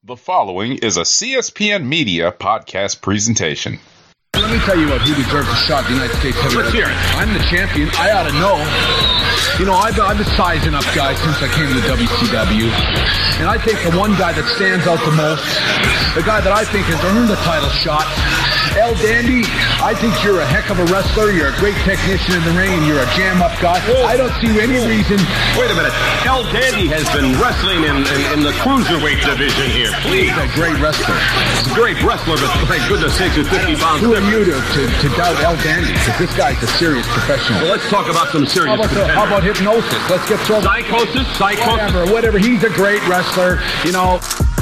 The following is a CSPN Media podcast presentation. Let me tell you what, who deserves a shot at the United States heavyweight. Let's hear it. I'm the champion. I ought to know. You know, I've been sizing up guys since I came to the WCW. And I think the one guy that stands out the most, the guy that I think has earned the title shot, El Dandy, I think you're a heck of a wrestler. You're a great technician in the ring. You're a jam-up guy. I don't see any reason. Wait a minute. El Dandy has been wrestling in the cruiserweight division here. Please. He's a great wrestler. He's a great wrestler, but my goodness sakes, he's 50 pounds. Who are you to doubt El Dandy? Because this guy's a serious professional. Well, let's talk about some serious How about hypnosis? Let's get some psychosis. Whatever. He's a great wrestler, you know.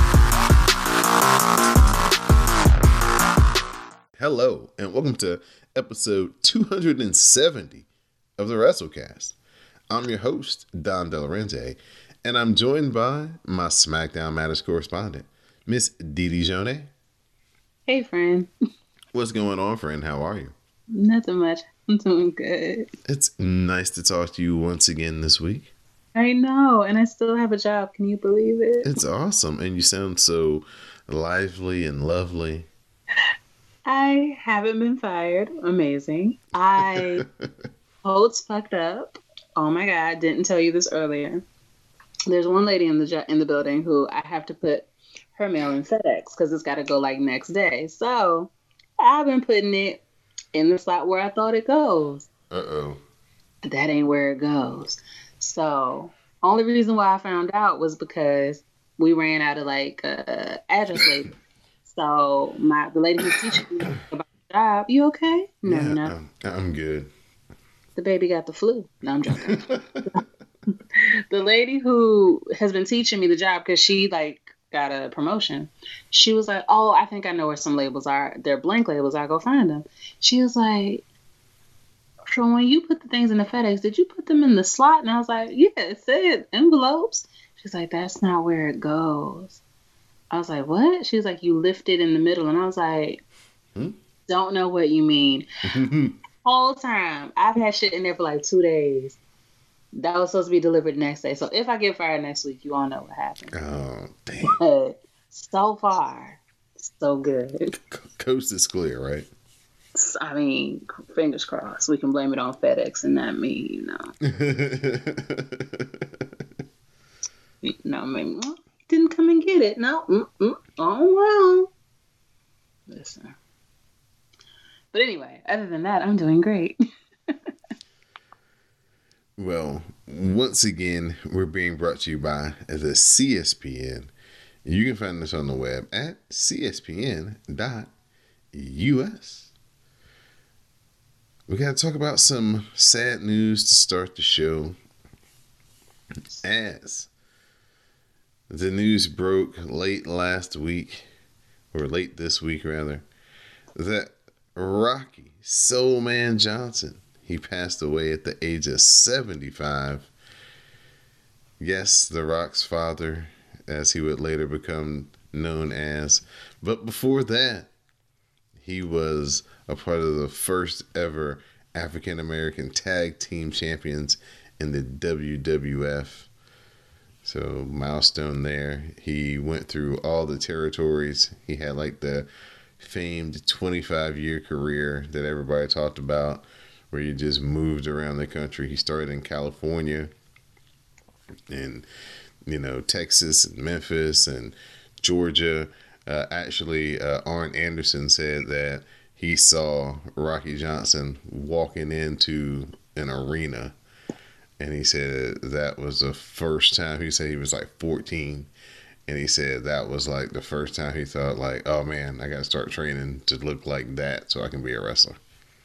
Hello, and welcome to episode 270 of the WrestleCast. I'm your host, Don Delarente, and I'm joined by my SmackDown Matters correspondent, Miss Didi Jonay. Hey, friend. What's going on, friend? How are you? Nothing much. I'm doing good. It's nice to talk to you once again this week. I know, and I still have a job. Can you believe it? It's awesome, and you sound so lively and lovely. I haven't been fired. Amazing. Holt's fucked up. Oh my God, didn't tell you this earlier. There's one lady in the building who I have to put her mail in FedEx because it's got to go like next day. So I've been putting it in the slot where I thought it goes. Uh-oh. That ain't where it goes. So only reason why I found out was because we ran out of address label. So the lady who's teaching me about the job, you okay? No, yeah, no. I'm good. The baby got the flu. No, I'm joking. The lady who has been teaching me the job, because she got a promotion, she was like, oh, I think I know where some labels are. They're blank labels. I'll go find them. She was like, so when you put the things in the FedEx, did you put them in the slot? And I was like, yeah, it said envelopes. She's like, that's not where it goes. I was like, what? She was like, you lift it in the middle. And I was like, don't know what you mean. Whole time. I've had shit in there for 2 days. That was supposed to be delivered next day. So if I get fired next week, you all know what happened. Oh, damn. But so far, so good. Coast is clear, right? I mean, fingers crossed. We can blame it on FedEx and not me, No, I mean, didn't come and get it. No. Oh, well. Listen. But anyway, other than that, I'm doing great. Well, once again, we're being brought to you by the CSPN. You can find us on the web at cspn.us. We got to talk about some sad news to start the show. As the news broke late this week, that Rocky Soulman Johnson, he passed away at the age of 75. Yes, The Rock's father, as he would later become known as. But before that, he was a part of the first ever African American tag team champions in the WWF. So, milestone there. He went through all the territories. He had the famed 25-year career that everybody talked about, where he just moved around the country. He started in California and, Texas and Memphis and Georgia. Arn Anderson said that he saw Rocky Johnson walking into an arena, and he said that was the first time. He said he was 14, and he said that was the first time he thought oh man, I got to start training to look like that so I can be a wrestler.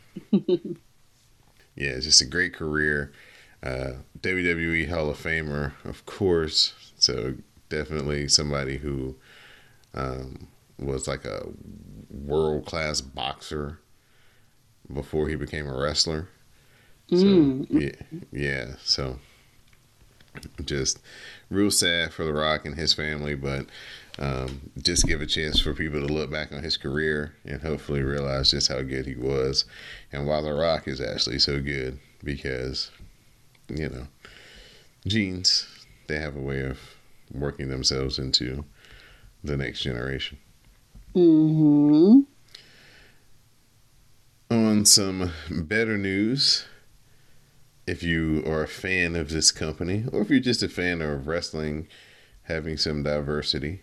Yeah, it's just a great career. WWE Hall of Famer, of course. So definitely somebody who was a world-class boxer before he became a wrestler. So, yeah. So just real sad for The Rock and his family, but just give a chance for people to look back on his career and hopefully realize just how good he was and why The Rock is actually so good, because, genes, they have a way of working themselves into the next generation. Mm-hmm. On some better news, if you are a fan of this company, or if you're just a fan of wrestling having some diversity,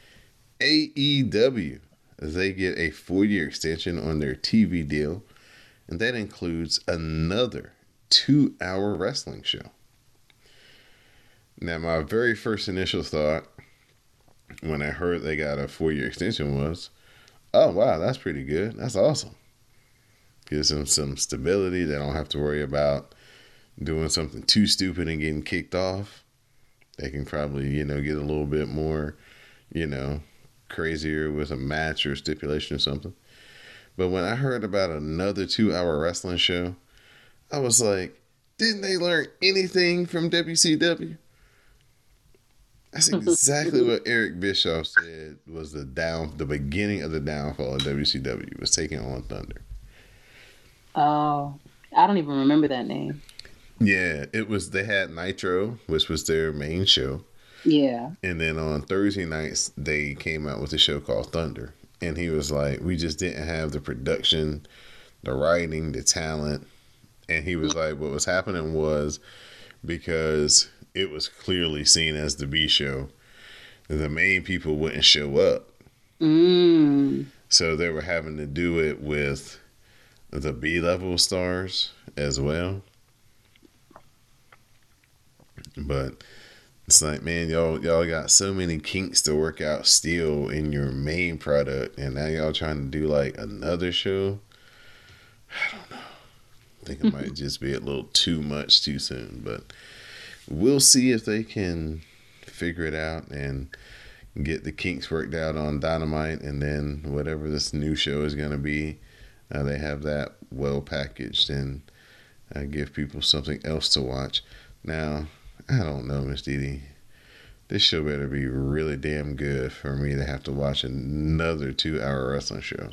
AEW, they get a 4-year extension on their TV deal, and that includes another 2-hour wrestling show. Now, my very first initial thought when I heard they got a 4-year extension was, oh, wow, that's pretty good. That's awesome. Gives them some stability. They don't have to worry about doing something too stupid and getting kicked off. They can probably, get a little bit more, crazier with a match or stipulation or something. But when I heard about another 2-hour wrestling show, I was like, didn't they learn anything from WCW? That's exactly what Eric Bischoff said was the beginning of the downfall of WCW, was taking on Thunder. Oh, I don't even remember that name. Yeah, they had Nitro, which was their main show. Yeah. And then on Thursday nights, they came out with a show called Thunder. And he was like, we just didn't have the production, the writing, the talent. And he was like, what was happening was because it was clearly seen as the B show, the main people wouldn't show up. So they were having to do it with the B-level stars as well. But it's like, man, y'all got so many kinks to work out still in your main product, and now y'all trying to do like another show. I don't know. I think it might just be a little too much too soon, but we'll see if they can figure it out and get the kinks worked out on Dynamite, and then whatever this new show is going to be, they have that well packaged and give people something else to watch. Now, I don't know, Miss Didi. This show better be really damn good for me to have to watch another 2-hour wrestling show.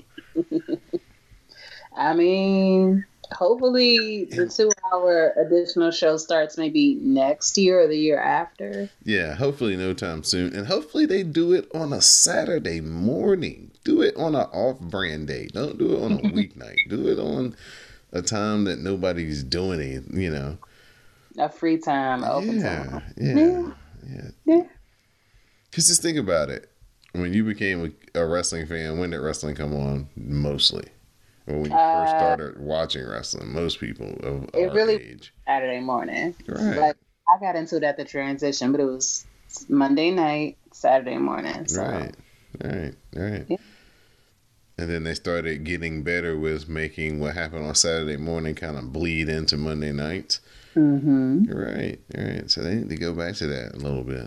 I mean, hopefully the 2-hour additional show starts maybe next year or the year after. Yeah, hopefully no time soon. And hopefully they do it on a Saturday morning. Do it on an off-brand day. Don't do it on a weeknight. Do it on a time that nobody's doing it, A free time, open time. Yeah. Because just think about it. When you became a wrestling fan, when did wrestling come on mostly? Or when you first started watching wrestling, most people of our age. Saturday morning. Right. Like, I got into it at the transition, but it was Monday night, Saturday morning. So. Right. Yeah. And then they started getting better with making what happened on Saturday morning kind of bleed into Monday nights. Mm-hmm. Right. So they need to go back to that a little bit.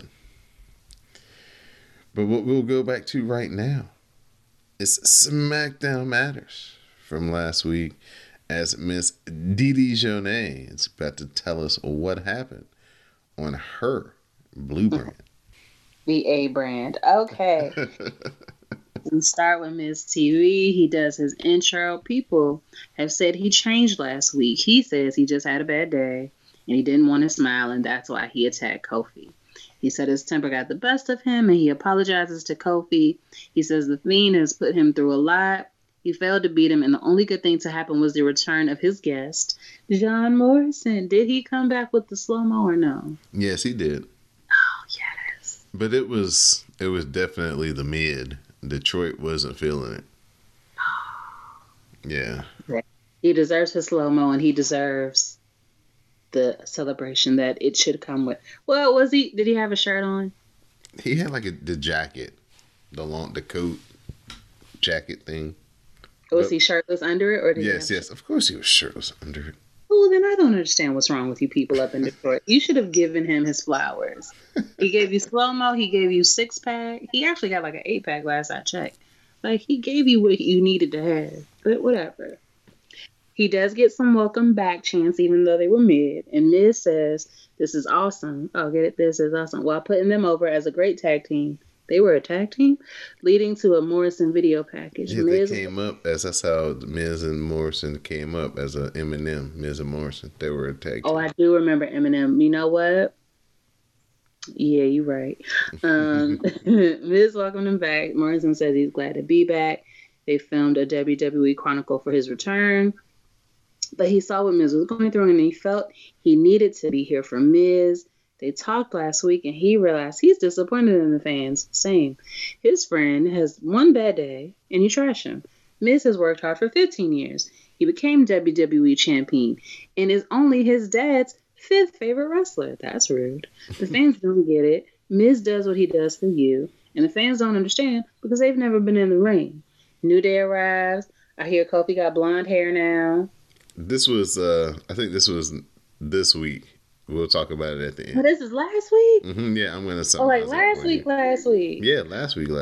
But what we'll go back to right now is SmackDown Matters from last week, as Miss Didi Jonay is about to tell us what happened on her Blue brand. The A brand. Okay. We start with Miss TV. He does his intro. People have said he changed last week. He says he just had a bad day and he didn't want to smile, and that's why he attacked Kofi. He said his temper got the best of him and he apologizes to Kofi. He says the Fiend has put him through a lot. He failed to beat him, and the only good thing to happen was the return of his guest, John Morrison. Did he come back with the slow-mo or no? Yes, he did. Oh, yes. But it was definitely the mid. Detroit wasn't feeling it. Yeah. He deserves his slow-mo, and he deserves the celebration that it should come with. Well, did he have a shirt on? He had like the jacket, the coat jacket thing. Was he shirtless under it? Or did yes. Of course he was shirtless under it. Oh, then I don't understand what's wrong with you people up in Detroit. You should have given him his flowers. He gave you slow-mo. He gave you 6-pack. He actually got like an 8-pack last I checked. Like, he gave you what you needed to have. But whatever. He does get some welcome back chants, even though they were mid. And Miz says, this is awesome. Oh, get it? This is awesome. While putting them over as a great tag team. They were a tag team, leading to a Morrison video package. Yeah, Miz, they came up that's how Miz and Morrison came up as a Eminem. Miz and Morrison, they were a tag team. Oh, I do remember Eminem. You know what? Yeah, you're right. Miz welcomed him back. Morrison says he's glad to be back. They filmed a WWE Chronicle for his return. But he saw what Miz was going through and he felt he needed to be here for Miz. They talked last week and he realized he's disappointed in the fans. Same. His friend has one bad day and you trash him. Miz has worked hard for 15 years. He became WWE champion and is only his dad's 5th favorite wrestler. That's rude. The fans don't get it. Miz does what he does for you. And the fans don't understand because they've never been in the ring. New Day arrives. I hear Kofi got blonde hair now. This was, I think this was this week. We'll talk about it at the end. Oh, this is last week? Yeah, I'm going to Oh, like last week. Yeah, last week.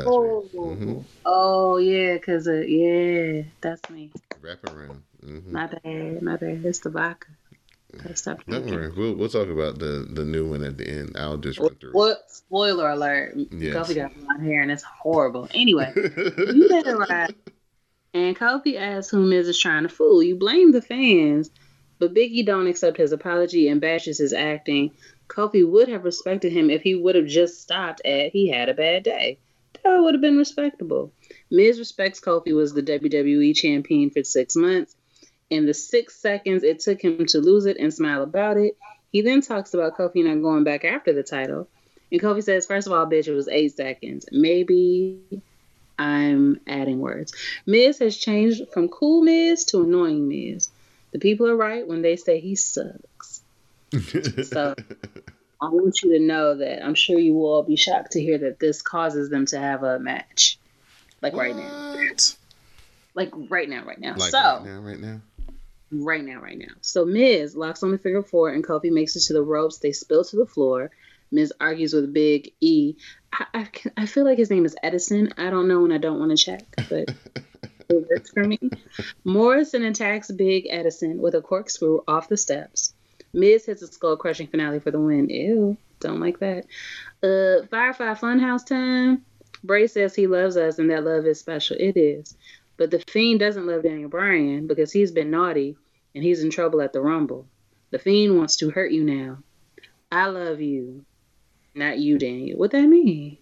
Oh, yeah, because, yeah, that's me. Wrap around. My bad. It's the vodka. Stop Don't worry. We'll talk about the new one at the end. I'll just run through it. What? Spoiler alert. Yes. Kofi got blonde hair and it's horrible. Anyway, you better ride. And Kofi asks who Miz is trying to fool. You blame the fans, but Big E don't accept his apology and bashes his acting. Kofi would have respected him if he would have just stopped at he had a bad day. That would have been respectable. Miz respects Kofi was the WWE champion for 6 months. In the 6 seconds it took him to lose it and smile about it, he then talks about Kofi not going back after the title. And Kofi says, first of all, bitch, it was 8 seconds. Maybe I'm adding words. Miz has changed from cool Miz to annoying Miz. The people are right when they say he sucks. So I want you to know that I'm sure you will all be shocked to hear that this causes them to have a match. Like right now. Like right now. Like so right now. Right now. So Miz locks on the figure 4 and Kofi makes it to the ropes. They spill to the floor. Miz argues with Big E. I feel like his name is Edison. I don't know and I don't want to check, but it works for me. Morrison attacks Big Edison with a corkscrew off the steps. Miz hits a skull-crushing finale for the win. Ew, don't like that. Firefly Funhouse time. Bray says he loves us and that love is special. It is. But The Fiend doesn't love Daniel Bryan because he's been naughty and he's in trouble at the Rumble. The Fiend wants to hurt you now. I love you. Not you, Daniel. What that mean?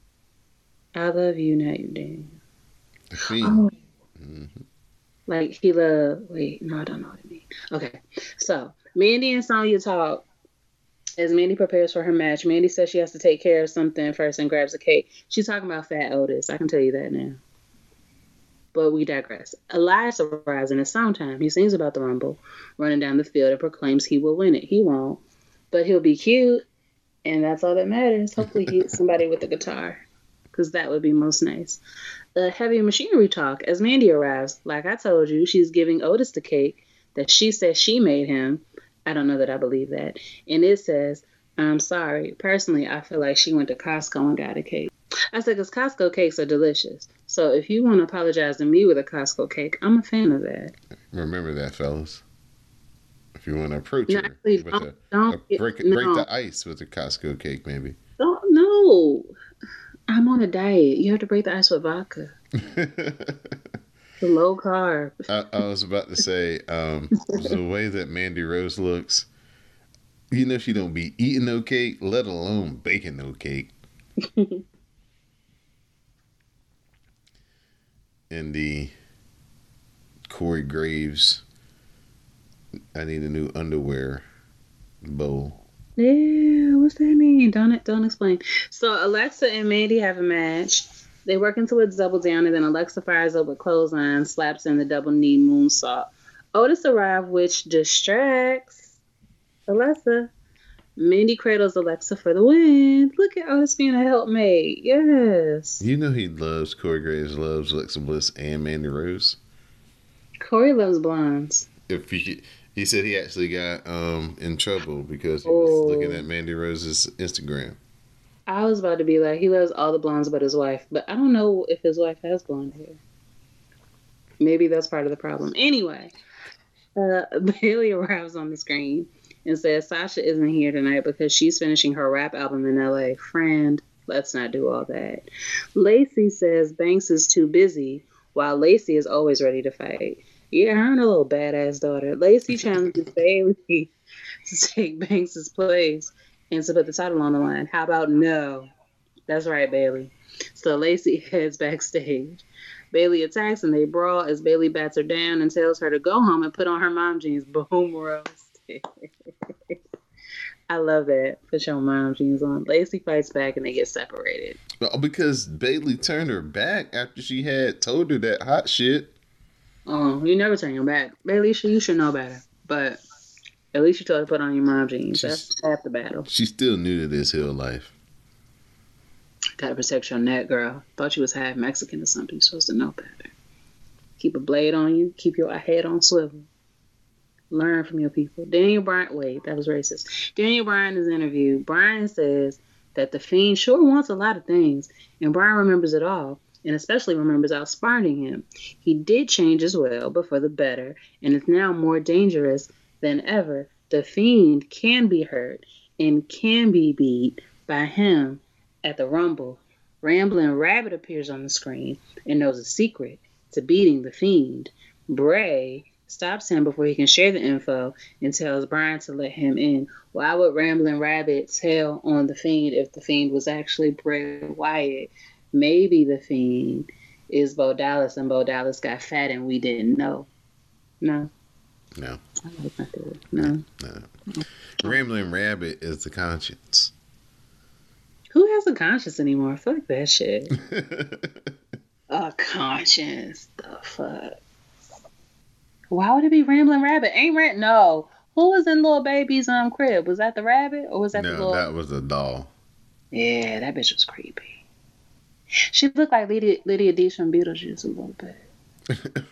I love you, not you, Daniel. The Fiend. Oh. Like he love. Wait, no, I don't know what it means. Okay, so Mandy and Sonya talk as Mandy prepares for her match. Mandy says she has to take care of something first and grabs a cake. She's talking about Fat Otis. I can tell you that now. But we digress. Elias arrives in his sometime. He sings about the Rumble, running down the field and proclaims he will win it. He won't, but he'll be cute. And that's all that matters. Hopefully he hits somebody with a guitar. Because that would be most nice. Heavy machinery talk. As Mandy arrives, like I told you, she's giving Otis the cake that she says she made him. I don't know that I believe that. And it says, I'm sorry. Personally, I feel like she went to Costco and got a cake. I said, because Costco cakes are delicious. So if you want to apologize to me with a Costco cake, I'm a fan of that. Remember that, fellas. If you want to approach her actually, with break the ice with a Costco cake, maybe. No. I'm on a diet. You have to break the ice with vodka. The low carb. I was about to say, the way that Mandy Rose looks, you know she don't be eating no cake, let alone baking no cake. And the Corey Graves, I need a new underwear bowl. Yeah, what's that mean? Don't explain. So Alexa and Mandy have a match. They work into a double down, and then Alexa fires up with clothesline, slaps in the double knee moonsault. Otis arrives, which distracts Alexa. Mandy cradles Alexa for the win. Look at Otis being a helpmate. Yes. You know Corey Graves loves Alexa Bliss and Mandy Rose. Corey loves blondes. He said he actually got in trouble because he was looking at Mandy Rose's Instagram. I was about to be like, he loves all the blondes but his wife. But I don't know if his wife has blonde hair. Maybe that's part of the problem. Anyway, Bayley arrives on the screen and says Sasha isn't here tonight because she's finishing her rap album in LA. Friend, let's not do all that. Lacey says Banks is too busy, while Lacey is always ready to fight. Yeah, her and her little badass daughter. Lacey challenges Bayley to take Banks' place, and to put the title on the line. How about no? That's right, Bayley. So Lacey heads backstage. Bayley attacks and they brawl as Bayley bats her down and tells her to go home and put on her mom jeans. Boom roasted. I love that. Put your mom jeans on. Lacey fights back and they get separated. Well, because Bayley turned her back after she had told her that hot shit. Oh, you never turn your back. Bayley, you should know better. But at least you told her to put on your mom jeans. That's half the battle. She's still new to this hill life. Gotta protect your neck, girl. Thought you was half Mexican or something. You're supposed to know better. Keep a blade on you. Keep your head on swivel. Learn from your people. Daniel Bryan, wait, that was racist. Daniel Bryan is interviewed. Bryan says that the Fiend sure wants a lot of things, and Bryan remembers it all, and especially remembers outsmarting him. He did change as well, but for the better, and is now more dangerous than ever. The Fiend can be hurt and can be beat by him at the Rumble. Ramblin' Rabbit appears on the screen and knows a secret to beating the Fiend. Bray stops him before he can share the info and tells Bryan to let him in. Why would Ramblin' Rabbit tell on the Fiend if the Fiend was actually Bray Wyatt? Maybe the Fiend is Bo Dallas and Bo Dallas got fat and we didn't know. No. No. I like my theory. No. Ramblin' Rabbit is the conscience. Who has a conscience anymore? Fuck that shit. A conscience. The fuck? Why would it be Ramblin' Rabbit? No. Who was in Lil Baby's crib? Was that the rabbit or was that the little? No, that was a doll. Yeah, that bitch was creepy. She looked like Lydia Dees from Beetlejuice a little bit.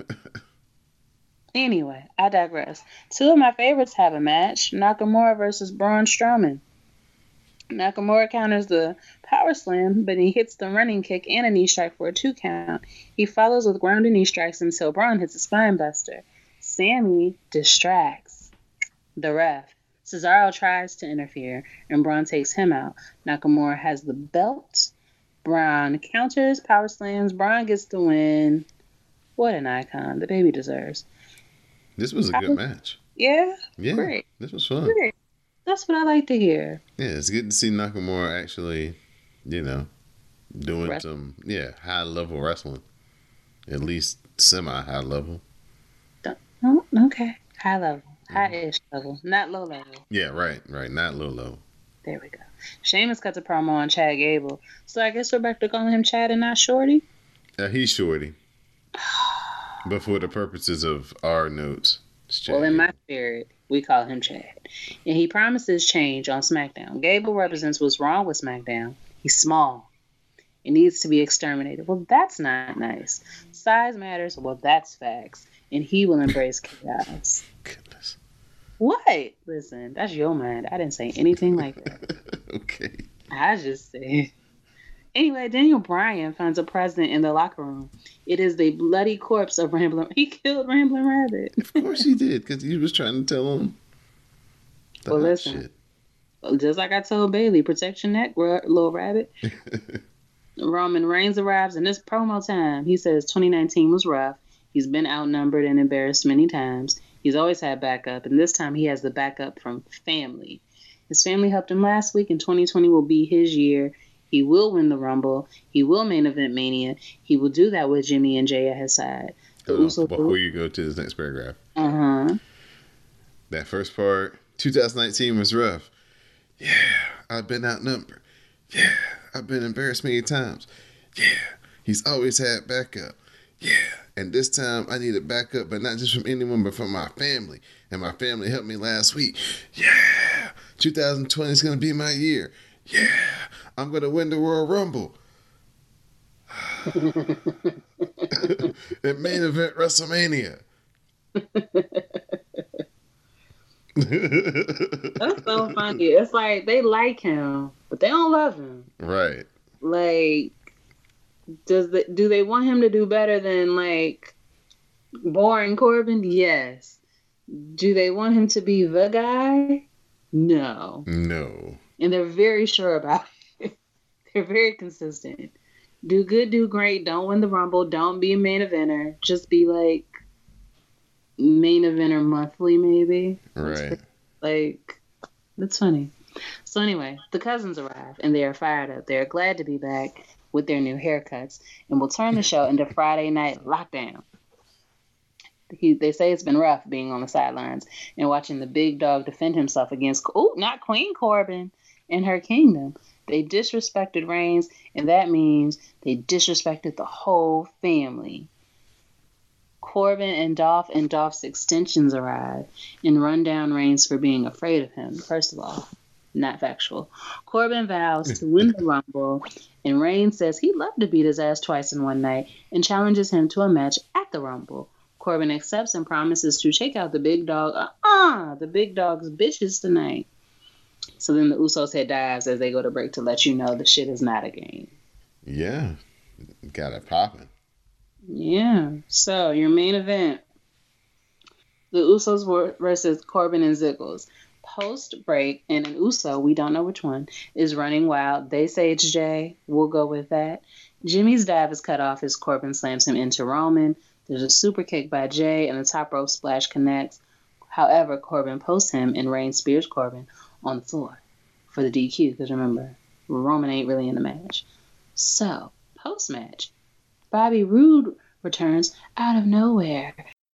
Anyway, I digress. Two of my favorites have a match: Nakamura versus Braun Strowman. Nakamura counters the power slam, but he hits the running kick and a knee strike for a 2 count. He follows with grounded knee strikes until Braun hits a spine buster. Sammy distracts the ref. Cesaro tries to interfere, and Braun takes him out. Nakamura has the belt. Braun counters, power slams. Braun gets the win. What an icon. The baby deserves. This was a good match. Yeah? Yeah. Great. This was fun. Great. That's what I like to hear. Yeah, it's good to see Nakamura actually, doing some, high-level wrestling. At least semi-high level. Oh, okay. High level. High-ish level. Not low level. Yeah, right. Not low level. There we go. Sheamus cuts a promo on Chad Gable. So I guess we're back to calling him Chad and not Shorty? He's Shorty. But for the purposes of our notes, it's Chad. Well, in my spirit, we call him Chad. And he promises change on SmackDown. Gable represents what's wrong with SmackDown. He's small. It needs to be exterminated. Well, that's not nice. Size matters. Well, that's facts. And he will embrace chaos. Goodness. What? Listen, that's your mind. I didn't say anything like that. Okay. I just said. Anyway, Daniel Bryan finds a president in the locker room. It is the bloody corpse of Ramblin'. He killed Ramblin' Rabbit. Of course he did, because he was trying to tell him. Well, listen. Shit. Just like I told Bayley, protect your neck, little rabbit. Roman Reigns arrives in this promo time. He says 2019 was rough. He's been outnumbered and embarrassed many times. He's always had backup, and this time he has the backup from family. His family helped him last week, and 2020 will be his year. He will win the Rumble. He will main event Mania. He will do that with Jimmy and Jay at his side. Before you go to this next paragraph. That first part, 2019 was rough. Yeah, I've been outnumbered. Yeah, I've been embarrassed many times. Yeah, he's always had backup. Yeah, and this time I needed backup, but not just from anyone, but from my family. And my family helped me last week. Yeah, 2020 is going to be my year. Yeah, I'm going to win the Royal Rumble. And main event WrestleMania. That's so funny. It's like they like him, but they don't love him. Right. Like, do they want him to do better than like Baron Corbin? Yes. Do they want him to be the guy? No. No. And they're very sure about it. They're very consistent. Do good, do great. Don't win the Rumble. Don't be a main eventer. Just be like main eventer monthly, maybe. Right. Like, that's funny. So anyway, the cousins arrive and they are fired up. They're glad to be back with their new haircuts and will turn the show into Friday Night Lockdown. They say it's been rough being on the sidelines and watching the big dog defend himself against, not Queen Corbin and her kingdom. They disrespected Reigns, and that means they disrespected the whole family. Corbin and Dolph's extensions arrive and run down Reigns for being afraid of him. First of all, not factual. Corbin vows to win the Rumble, and Reigns says he'd love to beat his ass twice in one night and challenges him to a match at the Rumble. Corbin accepts and promises to check out the big dog. The big dog's bitches tonight. So then the Usos head dives as they go to break to let you know the shit is not a game. Yeah. Got it popping. Yeah. So your main event. The Usos versus Corbin and Ziggles. Post break, and an Uso, we don't know which one, is running wild. They say it's Jay. We'll go with that. Jimmy's dive is cut off as Corbin slams him into Roman. There's a super kick by Jay, and the top rope splash connects. However, Corbin posts him, and Reigns spears Corbin on the floor for the DQ, because remember, Roman ain't really in the match. So, post-match, Bobby Roode returns out of nowhere.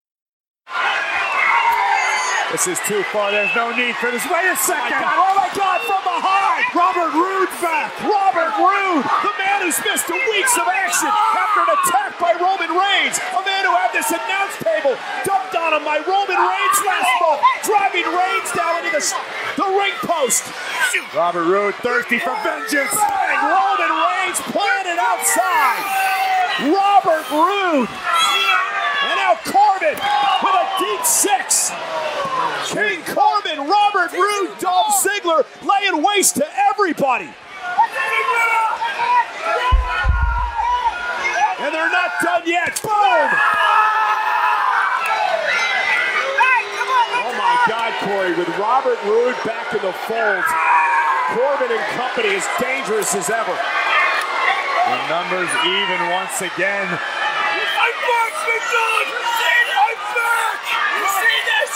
This is too far. There's no need for this. Wait a second. Oh, my God, from behind. Robert Roode back. Robert Roode, the man who's missed weeks of action after an attack by Roman Reigns. A man who had this announce table dumped on him by Roman Reigns last month, driving Reigns down into the ring post. Robert Roode thirsty for vengeance. And Roman Reigns planted outside. Robert Roode. And now Corbin with a deep six. King Corbin, Robert Roode, Dolph Ziggler laying waste to everybody. And they're not done yet. Boom! Oh my God, Corey, with Robert Roode back in the fold, Corbin and company as dangerous as ever. The numbers even once again. I'm back, McDonald! I'm back! You see this?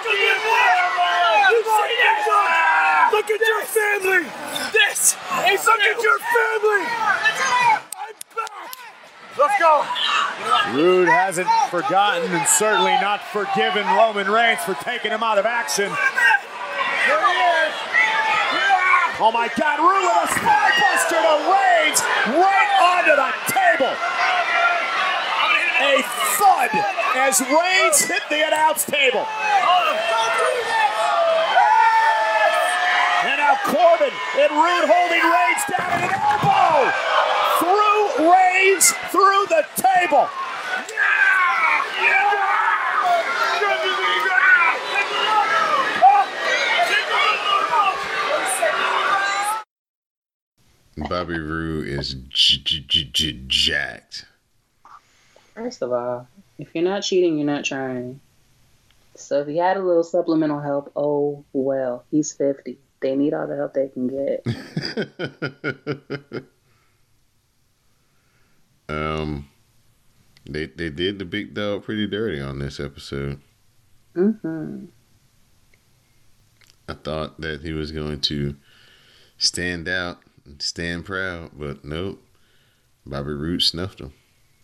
Look at your family! This is look at your family! I'm back! Let's go! Roode hasn't forgotten and certainly not forgiven Roman Reigns for taking him out of action. Oh my God, Roode with a spinebuster to Reigns right onto the table. A thud as Reigns hit the announce table. And now Corbin and Roode holding Reigns down at an elbow. Through Reigns, through the table. Bobby Roode is jacked. First of all, if you're not cheating, you're not trying. So if he had a little supplemental help, oh well, he's 50. They need all the help they can get. They did the big dog pretty dirty on this episode. Mm-hmm. I thought that he was going to stand out and stand proud, but nope. Bobby Roode snuffed him.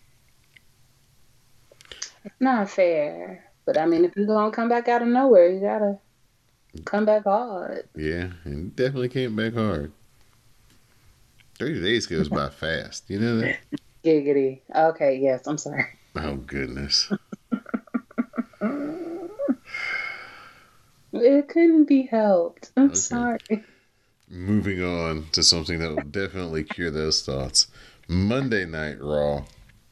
It's not fair. But I mean, if you're going to come back out of nowhere, you got to come back hard. Yeah, and he definitely came back hard. 30 days goes by fast. You know that? Giggity. Okay, yes, I'm sorry. Oh, goodness. It couldn't be helped. I'm Okay. sorry. Moving on to something that will definitely cure those thoughts. Monday Night Raw.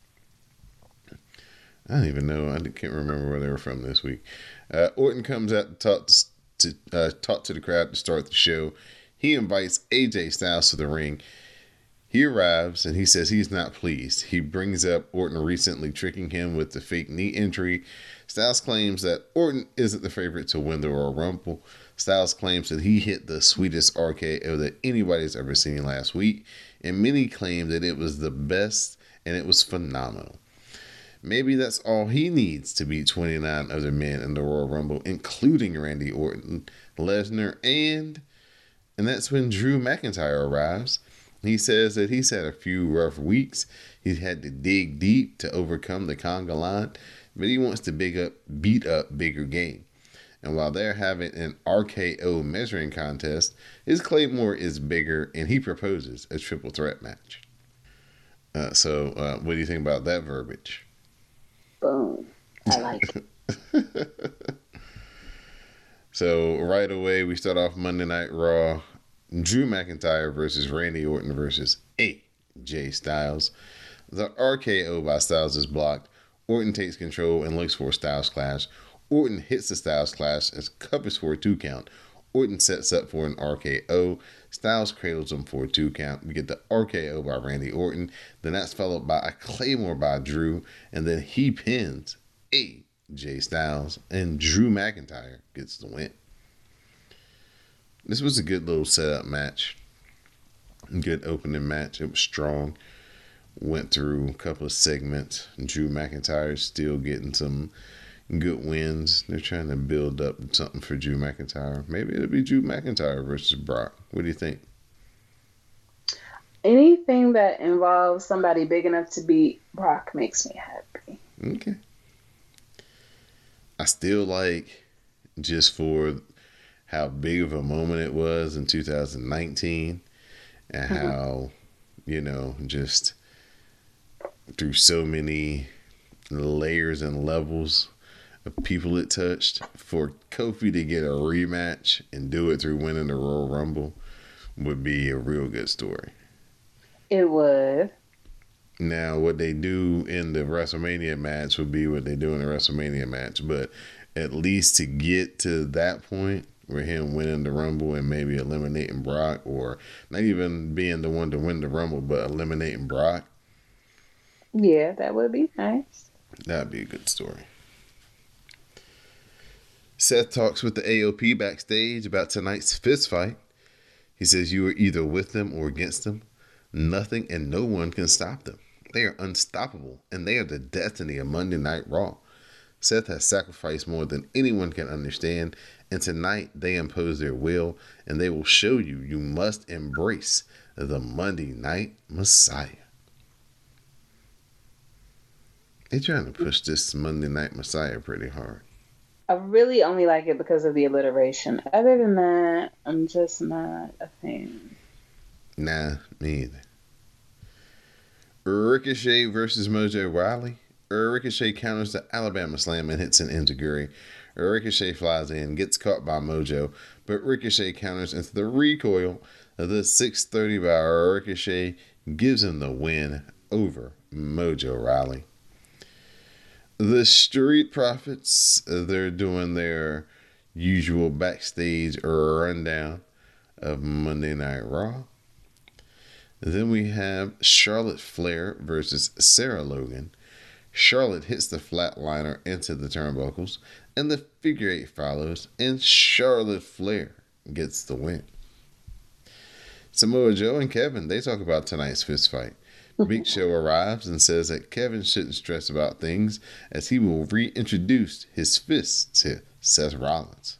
I don't even know. I can't remember where they were from this week. Orton comes out to talk to the crowd to start the show. He invites AJ Styles to the ring. He arrives and he says he's not pleased. He brings up Orton recently tricking him with the fake knee injury. Styles claims that Orton isn't the favorite to win the Royal Rumble. Styles claims that he hit the sweetest RKO that anybody's ever seen last week. And many claim that it was the best and it was phenomenal. Maybe that's all he needs to beat 29 other men in the Royal Rumble, including Randy Orton, Lesnar, and And that's when Drew McIntyre arrives. He says that he's had a few rough weeks. He's had to dig deep to overcome the conga line, but he wants to beat up bigger game. And while they're having an RKO measuring contest, his Claymore is bigger, and he proposes a triple threat match. So what do you think about that verbiage? Boom. I like it. So right away, we start off Monday Night Raw. Drew McIntyre versus Randy Orton versus AJ Styles. The RKO by Styles is blocked. Orton takes control and looks for a Styles Clash. Orton hits the Styles Clash and covers for a 2 count. Orton sets up for an RKO. Styles cradles him for a 2 count. We get the RKO by Randy Orton. Then that's followed by a Claymore by Drew. And then he pins AJ Styles. And Drew McIntyre gets the win. This was a good little setup match. Good opening match. It was strong. Went through a couple of segments. Drew McIntyre still getting some good wins. They're trying to build up something for Drew McIntyre. Maybe it'll be Drew McIntyre versus Brock. What do you think? Anything that involves somebody big enough to beat Brock makes me happy. Okay. I still like, just for how big of a moment it was in 2019 and how, just through so many layers and levels of people it touched, for Kofi to get a rematch and do it through winning the Royal Rumble would be a real good story. It would. Now, what they do in the WrestleMania match would be what they do in the WrestleMania match, but at least to get to that point where him winning the Rumble and maybe eliminating Brock, or not even being the one to win the Rumble, but eliminating Brock. Yeah, that would be nice. That'd be a good story. Seth talks with the AOP backstage about tonight's fist fight. He says you are either with them or against them. Nothing and no one can stop them. They are unstoppable, and they are the destiny of Monday Night Raw. Seth has sacrificed more than anyone can understand, and tonight they impose their will, and they will show you must embrace the Monday Night Messiah. They're trying to push this Monday Night Messiah pretty hard. I really only like it because of the alliteration. Other than that, I'm just not a fan. Nah, me either. Ricochet versus Mojo Rawley. Ricochet counters the Alabama Slam and hits an enziguri. Ricochet flies in, gets caught by Mojo, but Ricochet counters into the recoil. The 630 by Ricochet gives him the win over Mojo Rawley. The Street Profits, they're doing their usual backstage rundown of Monday Night Raw. Then we have Charlotte Flair versus Sarah Logan. Charlotte hits the flatliner into the turnbuckles, and the figure 8 follows, and Charlotte Flair gets the win. Samoa Joe and Kevin, they talk about tonight's fist fight. Big Show arrives and says that Kevin shouldn't stress about things, as he will reintroduce his fists to Seth Rollins.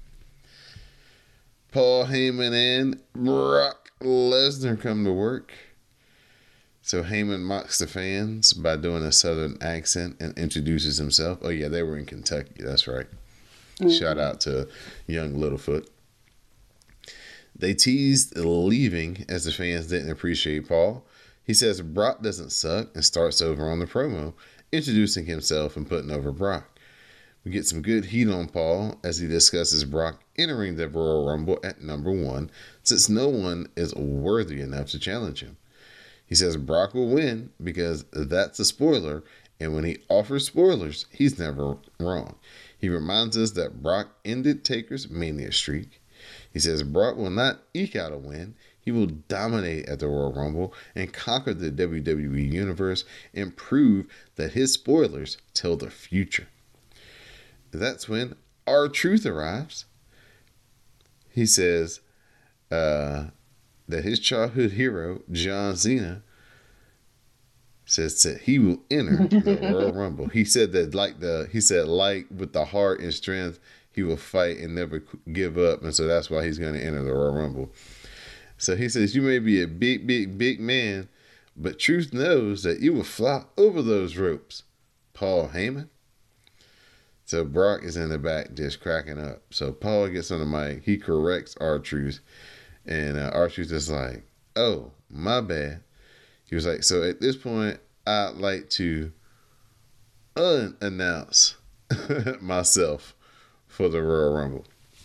Paul Heyman and Brock Lesnar come to work. So Heyman mocks the fans by doing a southern accent and introduces himself. Oh yeah, they were in Kentucky. That's right. Shout out to young Littlefoot. They teased leaving as the fans didn't appreciate Paul. He says Brock doesn't suck and starts over on the promo, introducing himself and putting over Brock. We get some good heat on Paul as he discusses Brock entering the Royal Rumble at number 1, since no one is worthy enough to challenge him. He says Brock will win because that's a spoiler, and when he offers spoilers, he's never wrong. He reminds us that Brock ended Taker's Mania streak. He says Brock will not eke out a win. He will dominate at the Royal Rumble and conquer the WWE Universe and prove that his spoilers tell the future. That's when R-Truth arrives. He says that his childhood hero, John Cena, says that he will enter the Royal Rumble. He said that like with the heart and strength he will fight and never give up, and so that's why he's going to enter the Royal Rumble. So he says, you may be a big, big, big man, but truth knows that you will fly over those ropes, Paul Heyman. So Brock is in the back just cracking up. So Paul gets on the mic. He corrects R-Truth. And R-Truth is like, oh, my bad. He was like, so at this point, I'd like to unannounce myself for the Royal Rumble.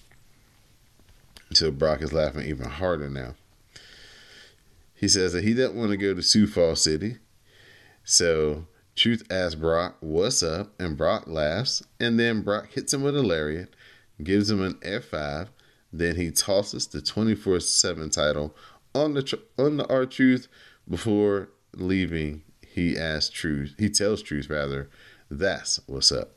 So Brock is laughing even harder now. He says that he doesn't want to go to Sioux Falls City. So Truth asks Brock, what's up? And Brock laughs. And then Brock hits him with a lariat, gives him an F5. Then he tosses the 24/7 title on the R-Truth. Before leaving, he tells Truth, that's what's up.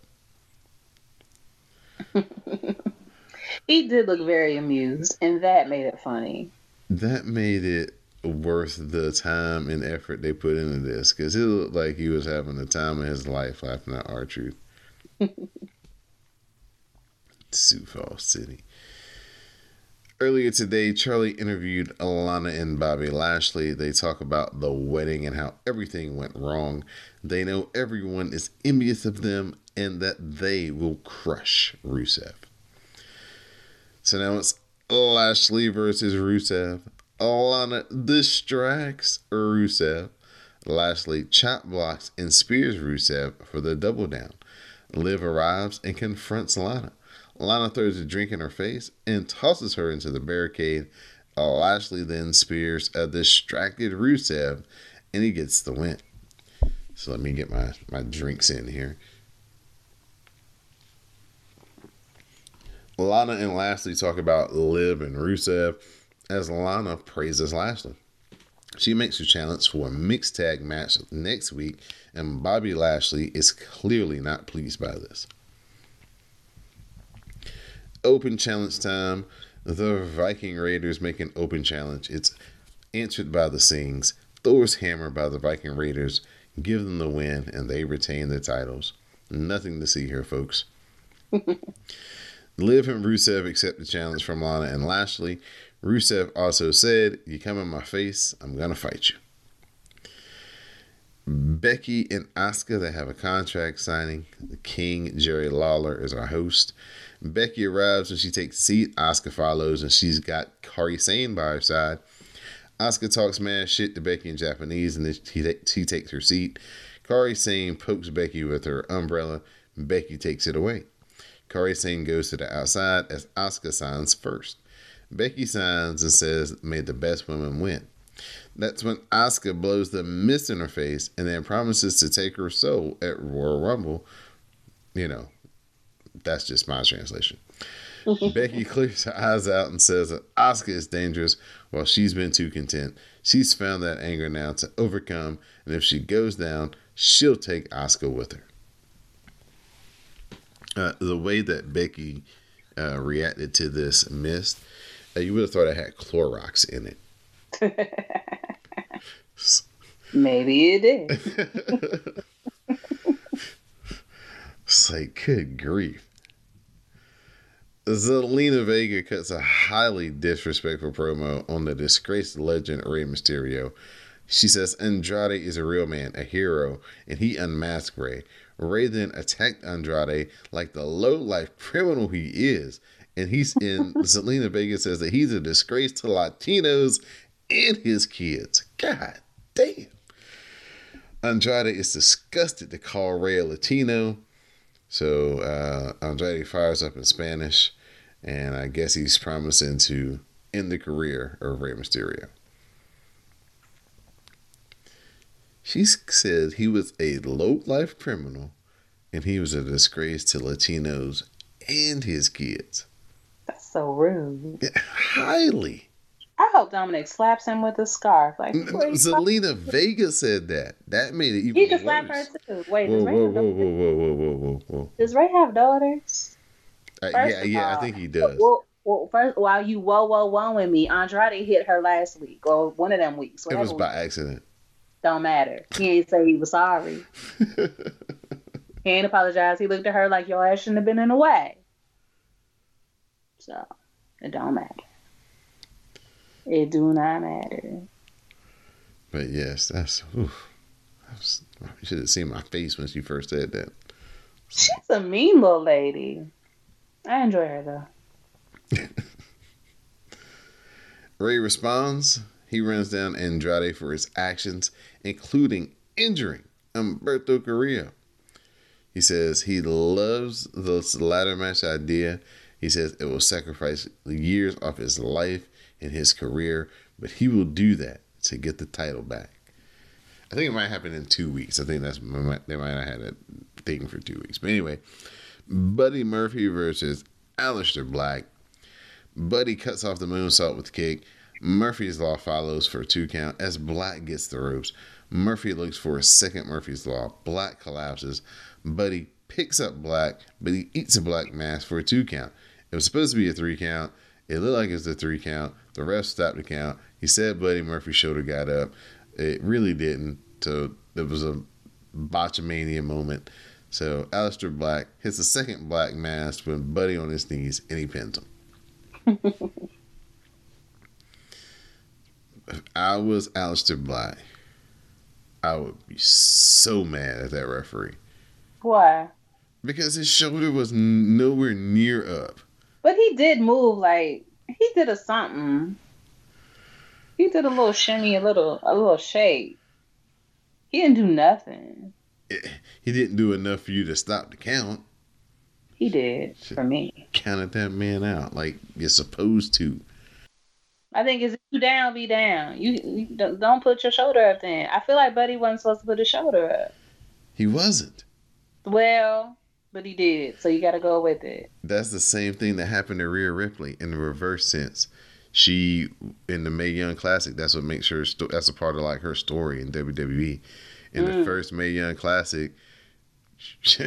He did look very amused, and that made it funny. That made it worth the time and effort they put into this, because it looked like he was having the time of his life laughing at R-Truth. Sioux Falls City. Earlier today, Charlie interviewed Lana and Bobby Lashley. They talk about the wedding and how everything went wrong. They know everyone is envious of them and that they will crush Rusev. So now it's Lashley versus Rusev. Lana distracts Rusev. Lashley chop blocks and spears Rusev for the double down. Liv arrives and confronts Lana. Lana throws a drink in her face and tosses her into the barricade. Lashley then spears a distracted Rusev, and he gets the win. So let me get my drinks in here. Lana and Lashley talk about Liv and Rusev as Lana praises Lashley. She makes her challenge for a mixed tag match next week, and Bobby Lashley is clearly not pleased by this. Open challenge time. The Viking Raiders make an open challenge. It's answered by the Sings. Thor's hammer by the Viking Raiders give them the win, and they retain their titles. Nothing to see here, folks. Liv and Rusev accept the challenge from Lana and Lashley. Rusev also said, you come in my face, I'm going to fight you. Becky and Asuka, they have a contract signing. The King, Jerry Lawler, is our host. Becky arrives and she takes a seat. Asuka follows and she's got Kairi Sane by her side. Asuka talks mad shit to Becky in Japanese and then she takes her seat. Kairi Sane pokes Becky with her umbrella. Becky takes it away. Kairi Sane goes to the outside as Asuka signs first. Becky signs and says, may the best woman win. That's when Asuka blows the mist in her face and then promises to take her soul at Royal Rumble. You know, that's just my translation. Becky clears her eyes out and says that Asuka is dangerous while she's been too content. She's found that anger now to overcome, and if she goes down, she'll take Asuka with her. The way that Becky reacted to this mist, you would have thought it had Clorox in it. Maybe it did. It's like, good grief. Zelina Vega cuts a highly disrespectful promo on the disgraced legend Rey Mysterio. She says Andrade is a real man, a hero, and he unmasked Rey. Rey then attacked Andrade like the low-life criminal he is. And Zelina Vega says that he's a disgrace to Latinos and his kids. God damn. Andrade is disgusted to call Rey a Latino. So Andrade fires up in Spanish. And I guess he's promising to end the career of Rey Mysterio. She said he was a low-life criminal and he was a disgrace to Latinos and his kids. That's so rude. Yeah, highly. I hope Dominic slaps him with a scarf. Like Zelina Vega said that. That made it even worse. He can slap her too. Wait, whoa. Does Rey have daughters? Yeah, I think he does. Well, first, while you whoa with me, Andrade hit her last week or one of them weeks. It was by accident. Don't matter. He ain't say he was sorry. He ain't apologize. He looked at her like your ass shouldn't have been in the way. So it don't matter. It do not matter. But yes, you should have seen my face when she first said that. She's a mean little lady. I enjoy her though. Ray responds. He runs down Andrade for his actions, including injuring Humberto Carrillo. He says he loves this ladder match idea. He says it will sacrifice years of his life and his career, but he will do that to get the title back. I think it might happen in 2 weeks. I think they might have had a thing for 2 weeks. But anyway, Buddy Murphy versus Aleister Black. Buddy cuts off the moonsault with the kick. Murphy's Law follows for a 2 count as Black gets the ropes. Murphy looks for a second Murphy's Law. Black collapses. Buddy picks up Black, but he eats a Black mask for a 2 count. It was supposed to be a 3 count. It looked like it was a 3 count. The ref stopped the count. He said Buddy Murphy's shoulder got up. It really didn't. So it was a botchamania moment. So Aleister Black hits a second Black mask with Buddy on his knees, and he pins him. If I was Aleister Black, I would be so mad at that referee. Why? Because his shoulder was nowhere near up. But he did move, like, he did a something. He did a little shimmy, a little shake. He didn't do nothing. He didn't do enough for you to stop the count. He did, for me. Counted that man out like you're supposed to. I think if you down, be down. You don't put your shoulder up then. I feel like Buddy wasn't supposed to put his shoulder up. He wasn't. Well, but he did, so you got to go with it. That's the same thing that happened to Rhea Ripley in the reverse sense. She, in the Mae Young Classic, that's what makes her, that's a part of like her story in WWE. In the first Mae Young Classic, she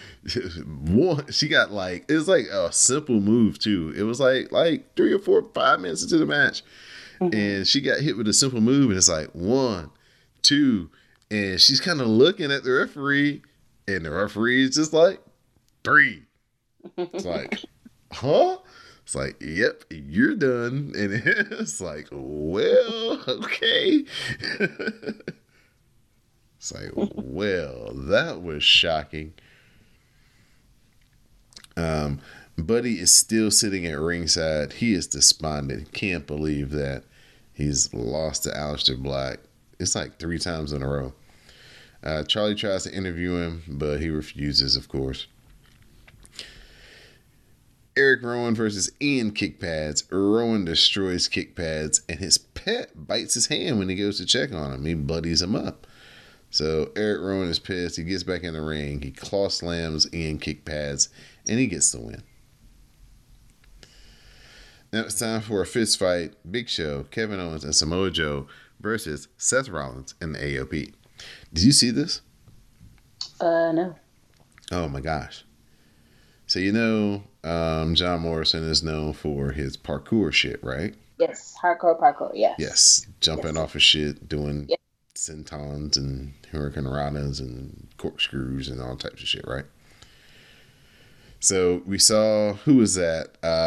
got like, it was like a simple move too. It was like 3 or 4, 5 minutes into the match. And she got hit with a simple move and it's like 1, 2, and she's kind of looking at the referee and the referee is just like 3. It's like, huh? It's like, yep, you're done. And it's like, well, okay. It's like, well, that was shocking. Buddy is still sitting at ringside. He is despondent. Can't believe that he's lost to Aleister Black. It's like 3 times in a row. Charlie tries to interview him, but he refuses, of course. Eric Rowan versus Ian Kickpads. Rowan destroys Kickpads, and his pet bites his hand when he goes to check on him. He bloodies him up. So Eric Rowan is pissed. He gets back in the ring. He claw slams Ian Kickpads, and he gets the win. Now it's time for a fist fight. Big Show, Kevin Owens, and Samoa Joe versus Seth Rollins and the AOP. Did you see this? No. Oh my gosh. So you know, John Morrison is known for his parkour shit, right? Yes, hardcore parkour, yes. Yes, jumping off of shit, doing sentons and hurricane ranas and corkscrews and all types of shit, right? So we saw, who was that?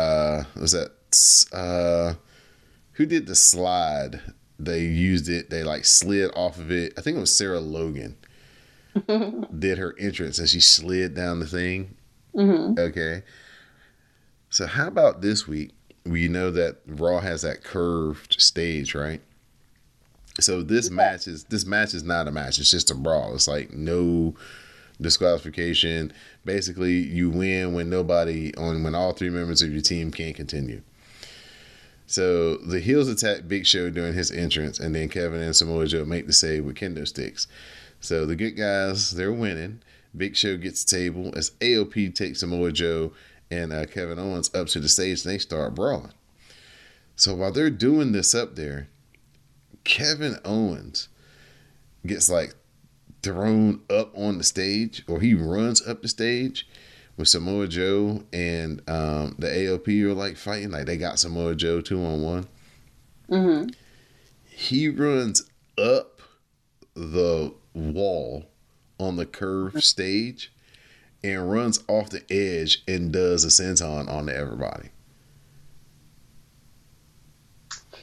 Who did the slide? They used it, they like slid off of it. I think it was Sarah Logan did her entrance and she slid down the thing. Okay. So how about this week? We know that Raw has that curved stage, right? So this match is not a match. It's just a brawl. It's like no disqualification. Basically, you win when when all 3 members of your team can't continue. So the heels attack Big Show during his entrance, and then Kevin and Samoa Joe make the save with kendo sticks. So the good guys, they're winning. Big Show gets the table as AOP takes Samoa Joe and Kevin Owens up to the stage, and they start brawling. So while they're doing this up there, Kevin Owens gets like thrown up on the stage, or he runs up the stage with Samoa Joe and the AOP are like fighting, like they got Samoa Joe 2-on-1. He runs up the wall on the curved stage and runs off the edge and does a senton on everybody.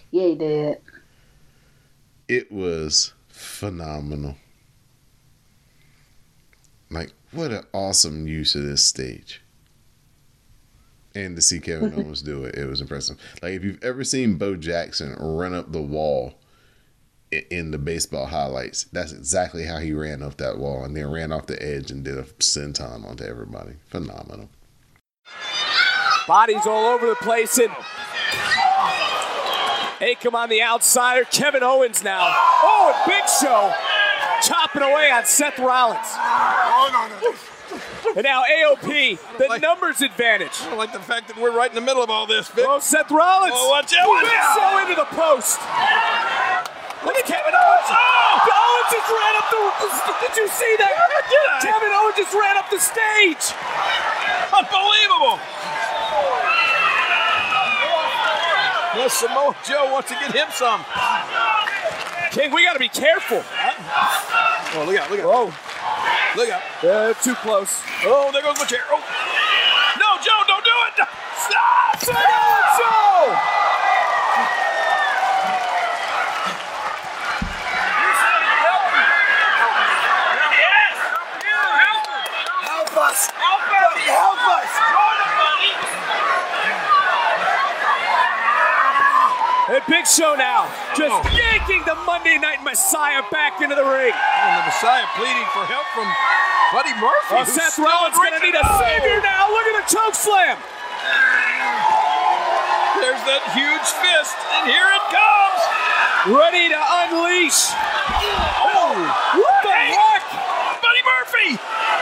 Yeah, he did. It was phenomenal. Like, what an awesome use of this stage. And to see Kevin Owens do it, it was impressive. Like, if you've ever seen Bo Jackson run up the wall in the baseball highlights, that's exactly how he ran up that wall and then ran off the edge and did a senton onto everybody. Phenomenal. Bodies all over the place, and Akam on the outsider. Kevin Owens now. Oh, and Big Show chopping away on Seth Rollins. And now AOP, the numbers advantage. I don't like the fact that we're right in the middle of all this, Vic. Oh, Seth Rollins. Oh, watch out. Big Show into the post. Look at Kevin Owens. Oh, Owens just ran up the... Did you see that? Did I? Kevin Owens just ran up the stage. Unbelievable. Well, Samoa Joe wants to get him some. King, we got to be careful. Oh, look out, look out. Whoa. Look out. Too close. Oh, there goes the chair. Oh. No, Joe, don't do it. Stop. Joe! Help us. Help us. And Big Show now, just yanking the Monday Night Messiah back into the ring. And the Messiah pleading for help from Buddy Murphy. Oh, Seth Rollins going to need a savior now. Look at the choke slam. There's that huge fist, and here it comes. Ready to unleash. Oh, what the heck? Buddy Murphy.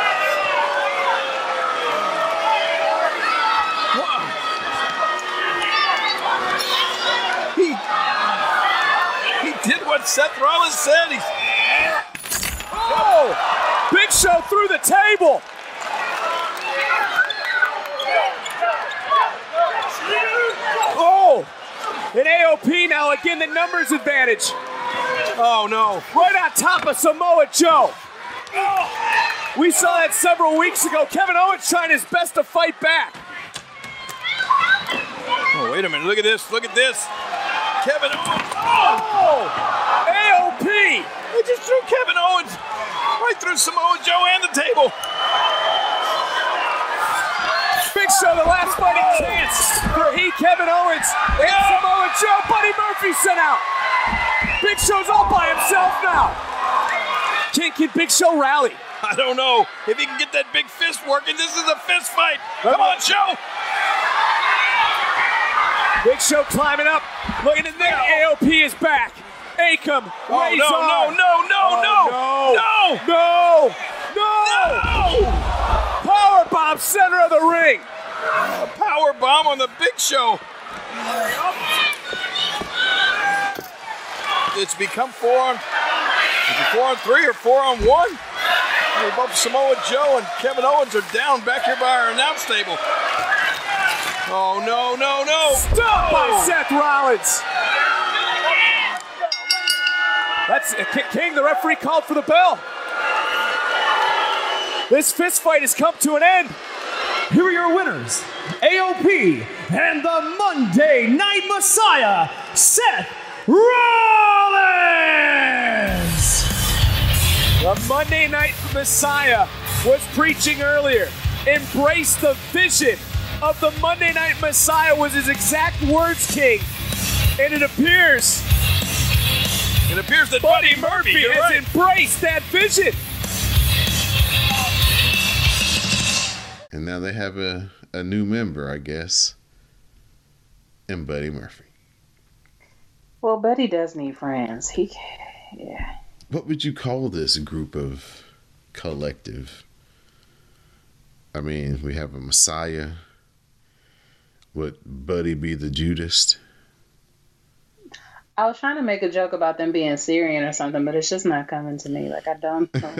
He did what Seth Rollins said. Oh, Big Show through the table. Oh, and AOP now again the numbers advantage. Oh no. Right on top of Samoa Joe. We saw that several weeks ago. Kevin Owens trying his best to fight back. Oh, wait a minute. Look at this. Look at this. Kevin Owens. Oh! AOP! They just threw Kevin Owens right through Samoa Joe and the table. Big Show, the last fighting chance for Kevin Owens and Samoa Joe. Buddy Murphy sent out. Big Show's all by himself now. Can Big Show rally? I don't know. If he can get that big fist working, this is a fist fight. Come on, Show. Big Show climbing up. Looking at there. AOP is back. Akam. Oh, no. Power bomb center of the ring. A power bomb on the Big Show. It's become 4-on-3 or 4-on-1. Both Samoa Joe and Kevin Owens are down back here by our announce table. Oh, no. Stop by Seth Rollins. That's King. The referee called for the bell. This fist fight has come to an end. Here are your winners, AOP and the Monday Night Messiah, Seth Rollins. The Monday Night Messiah was preaching earlier. Embrace the vision of the Monday Night Messiah was his exact words, King. And it appears that Buddy Murphy has embraced that vision. And now they have a new member, I guess, in Buddy Murphy. Well, Buddy does need friends. Yeah. What would you call this group of collective? I mean, we have a Messiah. Would Buddy be the Judas? I was trying to make a joke about them being Syrian or something, but it's just not coming to me. Like, I don't know.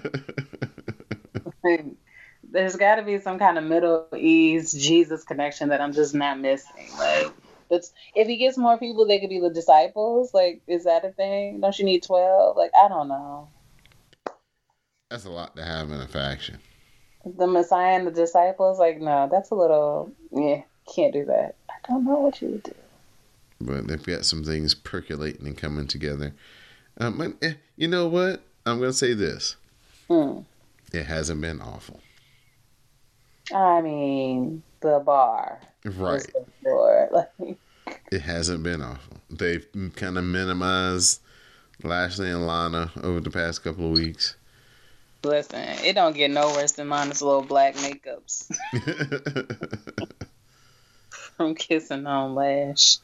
There's got to be some kind of Middle East Jesus connection that I'm just not missing. Like, if he gets more people, they could be the disciples. Like, is that a thing? Don't you need 12? Like, I don't know. That's a lot to have in a faction. The Messiah and the disciples? Like, no, that's a little, can't do that. I don't know what you would do. but they've got some things percolating and coming together. You know what? I'm going to say this. It hasn't been awful. I mean, the bar. Right. Like, it hasn't been awful. They've kind of minimized Lashley and Lana over the past couple of weeks. Listen, it don't get no worse than Lana's little black makeups. From kissing on Lash.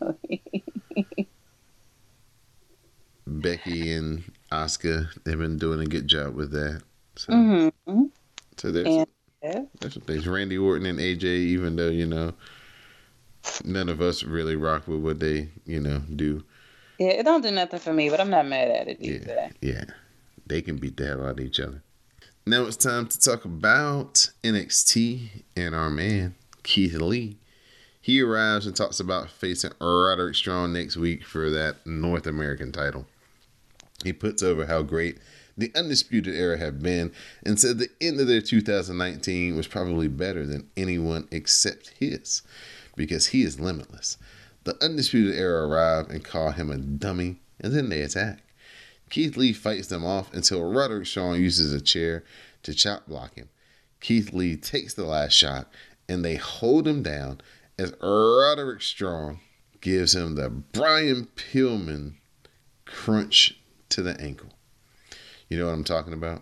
Becky and Asuka, they've been doing a good job with that. So, so there's some things. Randy Orton and AJ, even though, you know, none of us really rock with what they, you know, do. Yeah, it don't do nothing for me, but I'm not mad at it either. Yeah. They can beat the hell out of each other. Now it's time to talk about NXT and our man, Keith Lee. He arrives and talks about facing Roderick Strong next week for that North American title. He puts over how great the Undisputed Era have been and said the end of their 2019 was probably better than anyone except his, because he is limitless. The Undisputed Era arrive and call him a dummy, and then they attack. Keith Lee fights them off until Roderick Strong uses a chair to chop block him. Keith Lee takes the last shot, and they hold him down as Roderick Strong gives him the Brian Pillman crunch to the ankle. You know what I'm talking about?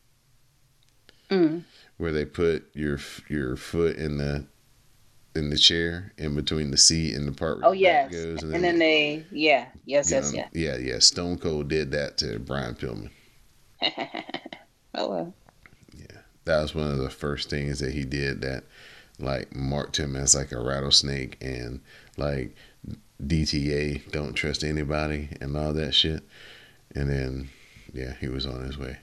Where they put your foot in the chair in between the seat and the part where the back goes. And then they, yes. Yeah. Stone Cold did that to Brian Pillman. Oh, well. Yeah. That was one of the first things that he did that, like, marked him as, like, a rattlesnake and, like, DTA, don't trust anybody, and all that shit. And then, yeah, he was on his way.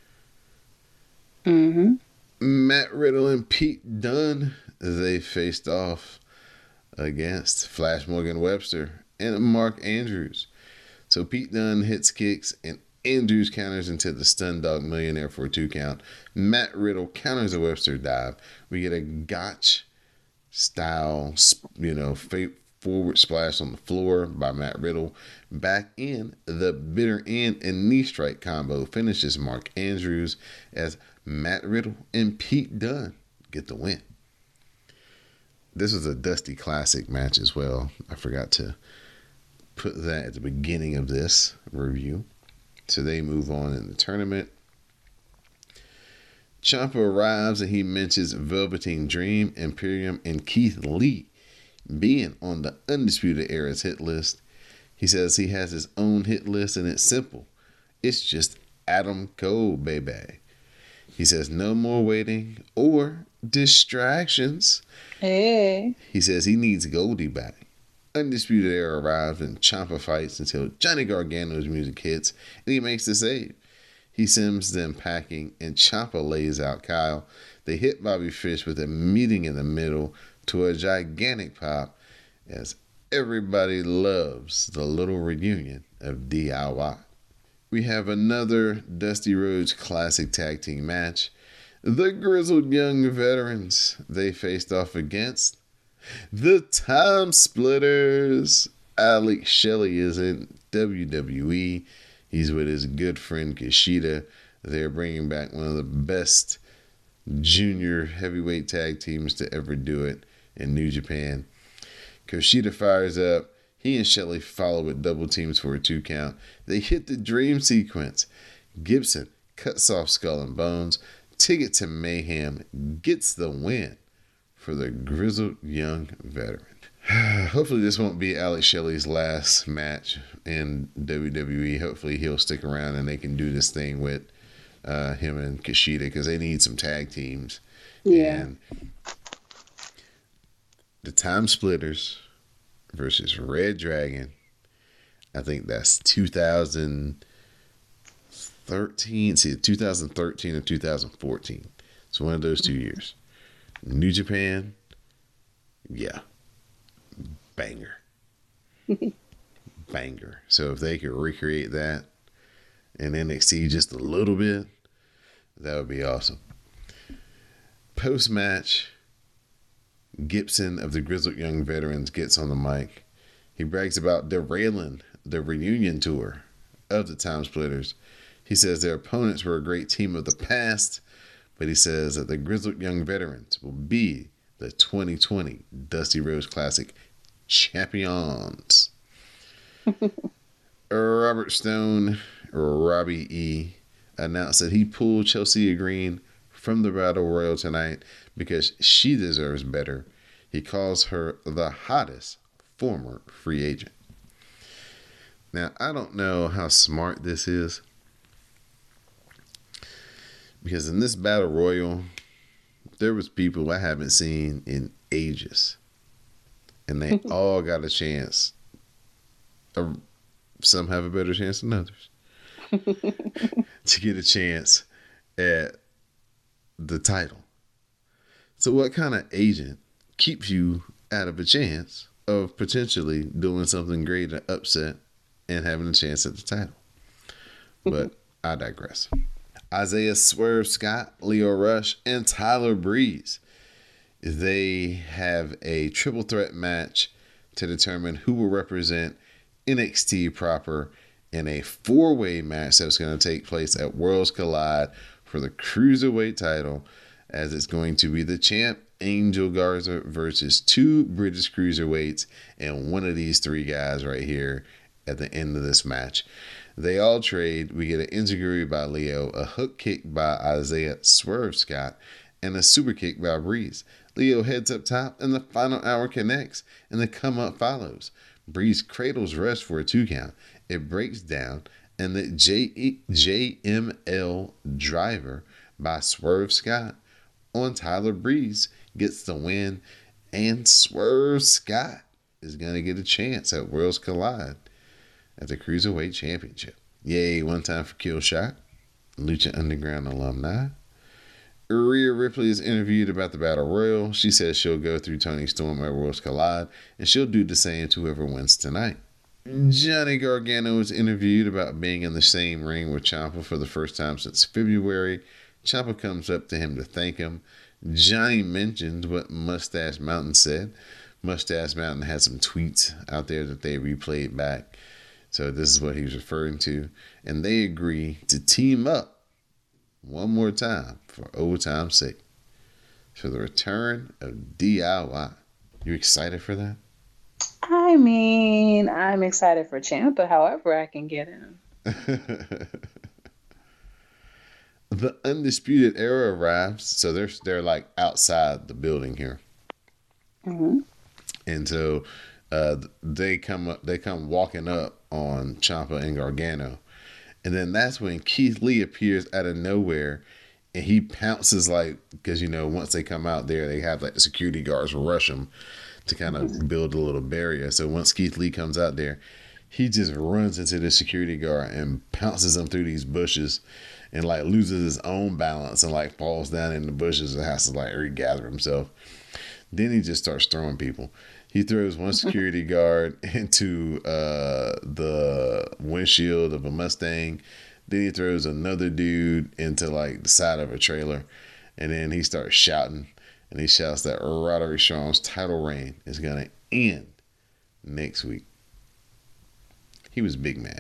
Matt Riddle and Pete Dunne, they faced off against Flash Morgan Webster and Mark Andrews. So Pete Dunne hits kicks and Andrews counters into the Stun Dog Millionaire for a 2 count. Matt Riddle counters a Webster dive. We get a Gotch style, you know, forward splash on the floor by Matt Riddle. Back in the bitter end and knee strike combo finishes Mark Andrews as Matt Riddle and Pete Dunne get the win. This was a Dusty Classic match as well. I forgot to put that at the beginning of this review. So they move on in the tournament. Ciampa arrives and he mentions Velveteen Dream, Imperium, and Keith Lee being on the Undisputed Era's hit list. He says he has his own hit list and it's simple. It's just Adam Cole, baby. He says no more waiting or distractions. Hey. He says he needs Goldie back. Undisputed Era arrives and Ciampa fights until Johnny Gargano's music hits and he makes the save. He sends them packing and Ciampa lays out Kyle. They hit Bobby Fish with a meeting in the middle to a gigantic pop as everybody loves the little reunion of DIY. We have another Dusty Rhodes Classic Tag Team match. The Grizzled Young Veterans, they faced off against the Time Splitters. Alex Shelley is in WWE. He's with his good friend Kushida. They're bringing back one of the best junior heavyweight tag teams to ever do it in New Japan. Kushida fires up. He and Shelley follow with double teams for a 2 count. They hit the dream sequence. Gibson cuts off Skull and Bones. Ticket to Mayhem gets the win for the Grizzled Young Veteran. Hopefully this won't be Alex Shelley's last match in WWE. Hopefully he'll stick around and they can do this thing with him and Kushida because they need some tag teams. Yeah. And the Time Splitters versus Red Dragon. I think that's 2013. See, 2013 or 2014. It's one of those 2 years. New Japan. Yeah. Banger. Banger. So if they could recreate that in NXT just a little bit, that would be awesome. Post-match, Gibson of the Grizzled Young Veterans gets on the mic. He brags about derailing the reunion tour of the Time Splitters. He says their opponents were a great team of the past, but he says that the grizzled young veterans will be the 2020 Dusty Rhodes Classic champions. Robert Stone, Robbie E., announced that he pulled Chelsea Green from the Battle Royal tonight because she deserves better. He calls her the hottest former free agent. Now, I don't know how smart this is, because in this Battle Royal, there was people I haven't seen in ages, and they all got a chance. Some have a better chance than others to get a chance at the title. So what kind of agent keeps you out of a chance of potentially doing something great, an upset, and having a chance at the title? But I digress. Isaiah Swerve Scott, Lio Rush, and Tyler Breeze. They have a triple threat match to determine who will represent NXT proper in a 4-way match that's going to take place at Worlds Collide for the Cruiserweight title, as it's going to be the champ Angel Garza versus 2 British Cruiserweights and one of these 3 guys right here at the end of this match. They all trade. We get an enziguri by Lio, a hook kick by Isaiah Swerve Scott, and a super kick by Breeze. Lio heads up top, and the final hour connects, and the come up follows. Breeze cradles Rush for a 2 count. It breaks down, and the JML driver by Swerve Scott on Tyler Breeze gets the win, and Swerve Scott is going to get a chance at Worlds Collide at the Cruiserweight Championship. Yay, one time for Killshot, Lucha Underground alumni. Rhea Ripley is interviewed about the Battle Royal. She says she'll go through Toni Storm at Worlds Collide, and she'll do the same to whoever wins tonight. Johnny Gargano is interviewed about being in the same ring with Ciampa for the first time since February. Ciampa comes up to him to thank him. Johnny mentions what Mustache Mountain said. Mustache Mountain had some tweets out there that they replayed back. So this is what he was referring to. And they agree to team up one more time for old time's sake for the return of DIY. You excited for that? I mean, I'm excited for Ciampa, however I can get him. The Undisputed Era arrives, so they're like outside the building here. Mm-hmm. And so they come walking up on Ciampa and Gargano. And then that's when Keith Lee appears out of nowhere, and he pounces because, once they come out there, they have the security guards rush them to kind of build a little barrier. So once Keith Lee comes out there, he just runs into the security guard and pounces them through these bushes and loses his own balance and falls down in the bushes and has to regather himself. Then he just starts throwing people. He throws one security guard into the windshield of a Mustang. Then he throws another dude into the side of a trailer. And then he starts shouting. And he shouts that Roderick Strong's title reign is going to end next week. He was big mad.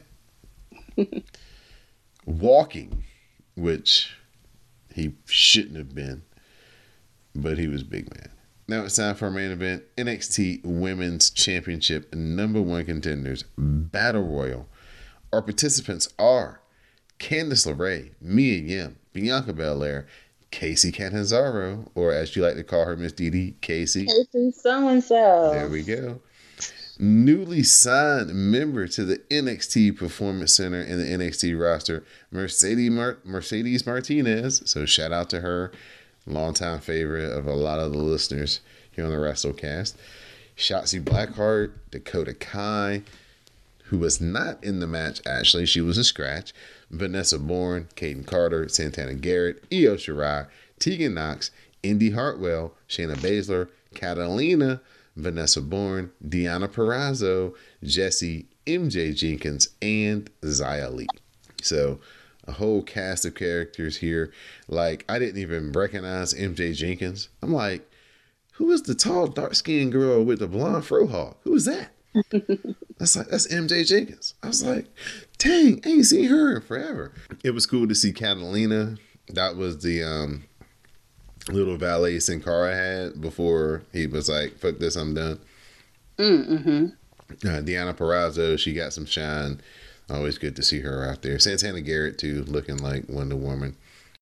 Walking, which he shouldn't have been, but he was big mad. Now it's time for our main event, NXT Women's Championship #1 contenders, Battle Royal. Our participants are Candice LeRae, Mia Yim, Bianca Belair, Casey Catanzaro, or as you like to call her, Miss Didi, Casey. Casey so-and-so. There we go. Newly signed member to the NXT Performance Center and the NXT roster, Mercedes Martinez. So shout out to her. Longtime favorite of a lot of the listeners here on the WrestleCast. Shotzi Blackheart, Dakota Kai, who was not in the match, actually. She was a scratch. Vanessa Bourne, Kaden Carter, Santana Garrett, Io Shirai, Tegan Knox, Indy Hartwell, Shayna Baszler, Catalina, Vanessa Bourne, Deonna Purrazzo, Jessie, MJ Jenkins, and Xia Li. So a whole cast of characters here. I didn't even recognize MJ Jenkins. I'm like, who is the tall, dark-skinned girl with the blonde frohawk? Who is that? That's MJ Jenkins. I was like, dang, I ain't seen her in forever. It was cool to see Catalina. That was the little valet Sin Cara had before he was like, fuck this, I'm done. Mm-hmm. Deonna Purrazzo, she got some shine. Always good to see her out there. Santana Garrett, too, looking like Wonder Woman.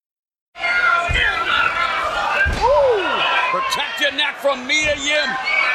Protect your neck from Mia Yim.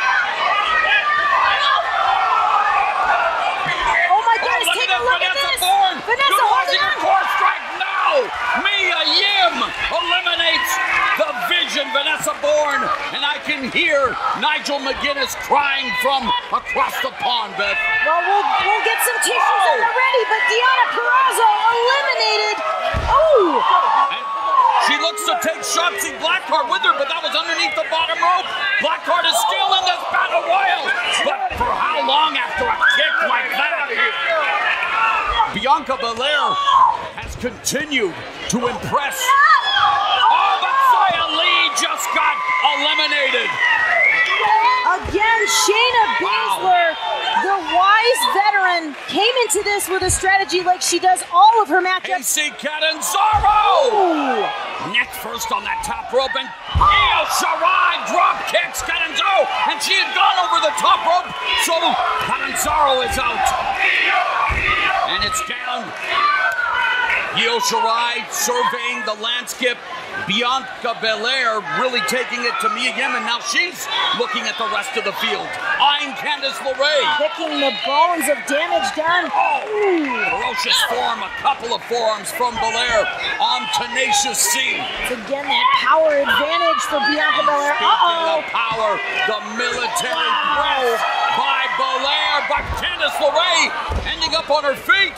Oh my goodness, take a look at this. Vanessa, hold on. Core strike now. Mia Yim eliminates the Vision, Vanessa Bourne. And I can hear Nigel McGuinness crying from across the pond, Beth. Well, we'll get some tissues on the ready, but Deonna Purrazzo eliminated. Oh! And she looks to take Shotzi Blackheart with her, but that was underneath the bottom rope. Blackheart is still in this battle royal. But for how long after a kick like that? Bianca Belair has continued to impress. Oh, but Xia Li just got eliminated. Again, Shayna Baszler, the wise veteran, came into this with a strategy like she does all of her matchups. Kacy Catanzaro! Ooh. Neck first on that top rope, and Io Shirai drop kicks Catanzaro, and she had gone over the top rope, so Catanzaro is out. And it's down. Io Shirai surveying the landscape. Bianca Belair really taking it to Mia Yim, and now she's looking at the rest of the field. Eyeing Candice LeRae. Picking the bones of damage done. Oh, ferocious form, a couple of forearms from Belair on Tenacious C. It's again that power advantage for Bianca Belair. Speaking of power, the military press by Belair, but Candice LeRae ending up on her feet.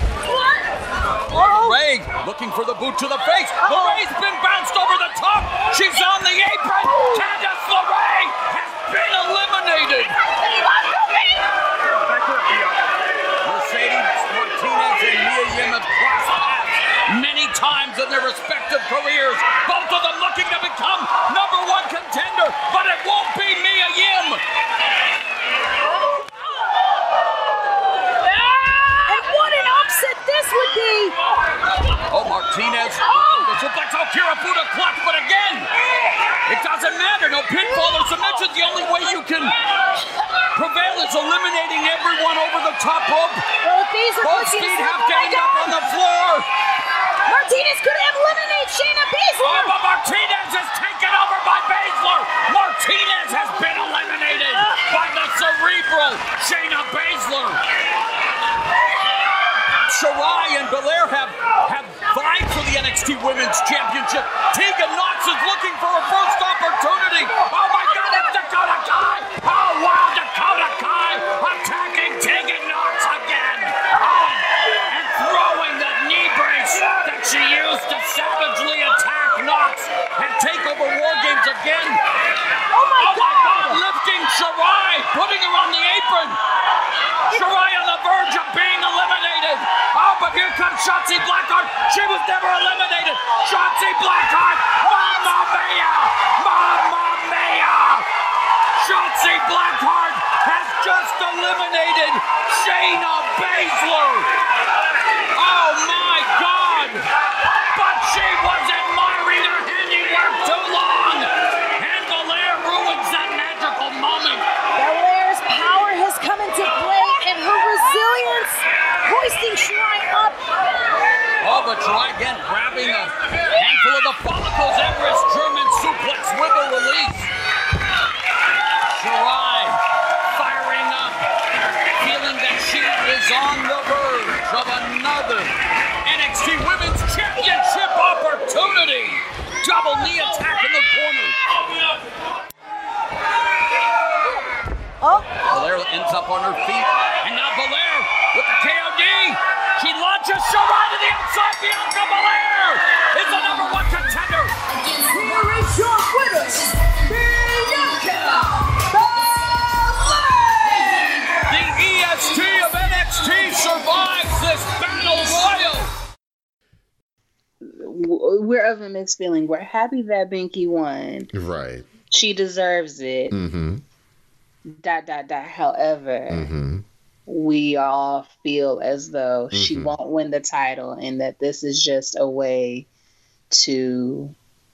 LeRae looking for the boot to the face. LeRae's been bounced over the top. She's on the apron. Candice LeRae has been eliminated. Mercedes Martinez and Mia Yim have crossed paths many times in their respective careers. Both of them looking to become #1 contender, but it won't be Mia Yim. And what an upset this would be. Oh, Martinez. This looks like Akira Buddha clutch, but again, it doesn't matter. No pinfall or submission. The only way you can prevail is eliminating everyone over the top rope. Well, Baszler Both Speed have gained up on the floor. Martinez could eliminate Shayna Baszler. Oh, but Martinez is taken over by Baszler. Martinez has been eliminated by the cerebral Shayna Baszler. Shirai and Belair have vied for the NXT Women's Championship. Tegan Nox is looking for her first opportunity. Oh my God, it's Dakota Kai! Oh wow, Dakota Kai attacking Tegan Nox again! Oh, and throwing the knee brace that she used to savagely attack Nox and take over War Games again. Oh my God, lifting Shirai, putting her on the apron. Shirai on the verge of being eliminated. Oh, but here comes Shotzi Blackheart. She was never eliminated. Shotzi Blackheart. Mamma mia! Mamma mia! Shotzi Blackheart has just eliminated Shayna Baszler. Oh my God! But she was admiring her handiwork too long. And Belair ruins that magical moment. Belair's power has come into play, and her resilience hoisting Shirai up. Oh, but Shirai again grabbing a handful of the follicles. Everest German suplex with a release. Shirai firing up, feeling that she is on the verge of another NXT Women's Championship opportunity. Double knee attack in the corner. Oh. Belair ends up on her feet, and now Belair with the KOD. She launches Shirai to the outside. Bianca Belair is the #1 contender. Here is your winner, Bianca Belair. The EST of NXT survives this battle royal. We're of a mixed feeling. We're happy that Binky won. Right. She deserves it. Mm-hmm. However, we all feel as though she won't win the title and that this is just a way to,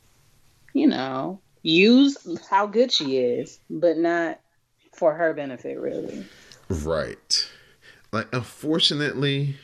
use how good she is, but not for her benefit, really. Right. Like, unfortunately,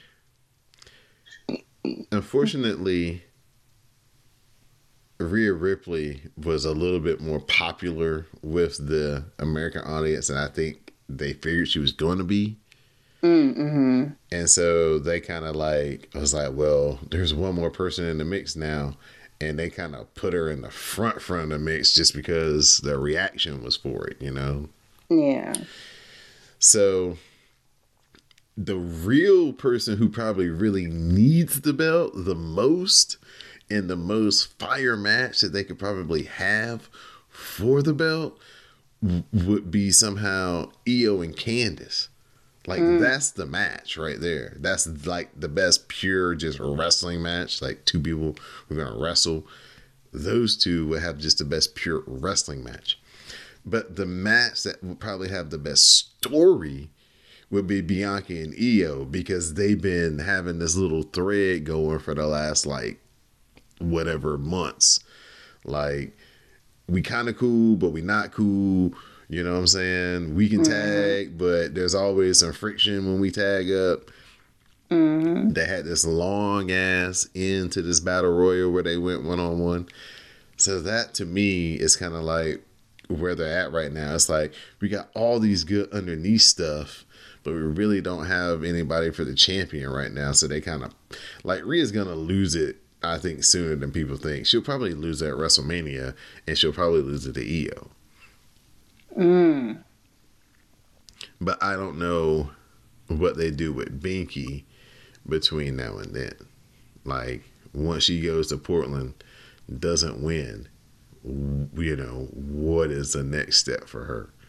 Rhea Ripley was a little bit more popular with the American audience than I think they figured she was going to be. And so they kind of was like, well, there's one more person in the mix now. And they kind of put her in the front of the mix just because the reaction was for it, Yeah. So the real person who probably really needs the belt the most and the most fire match that they could probably have for the belt would be somehow Io and Candice. That's the match right there. That's like the best pure just wrestling match. Like two people who are going to wrestle. Those two would have just the best pure wrestling match. But the match that would probably have the best story would be Bianca and Io, because they've been having this little thread going for the last whatever months. Like, we kind of cool, but we not cool. You know what I'm saying? We can tag, but there's always some friction when we tag up. They had this long ass into this battle royal where they went one-on-one. So that to me is kind of like where they're at right now. It's like we got all these good underneath stuff, but we really don't have anybody for the champion right now. So they kind of Rhea's gonna lose it, I think, sooner than people think. She'll probably lose it at WrestleMania, and she'll probably lose it to Io. But I don't know what they do with Binky between now and then. Like, once she goes to Portland, doesn't win, what is the next step for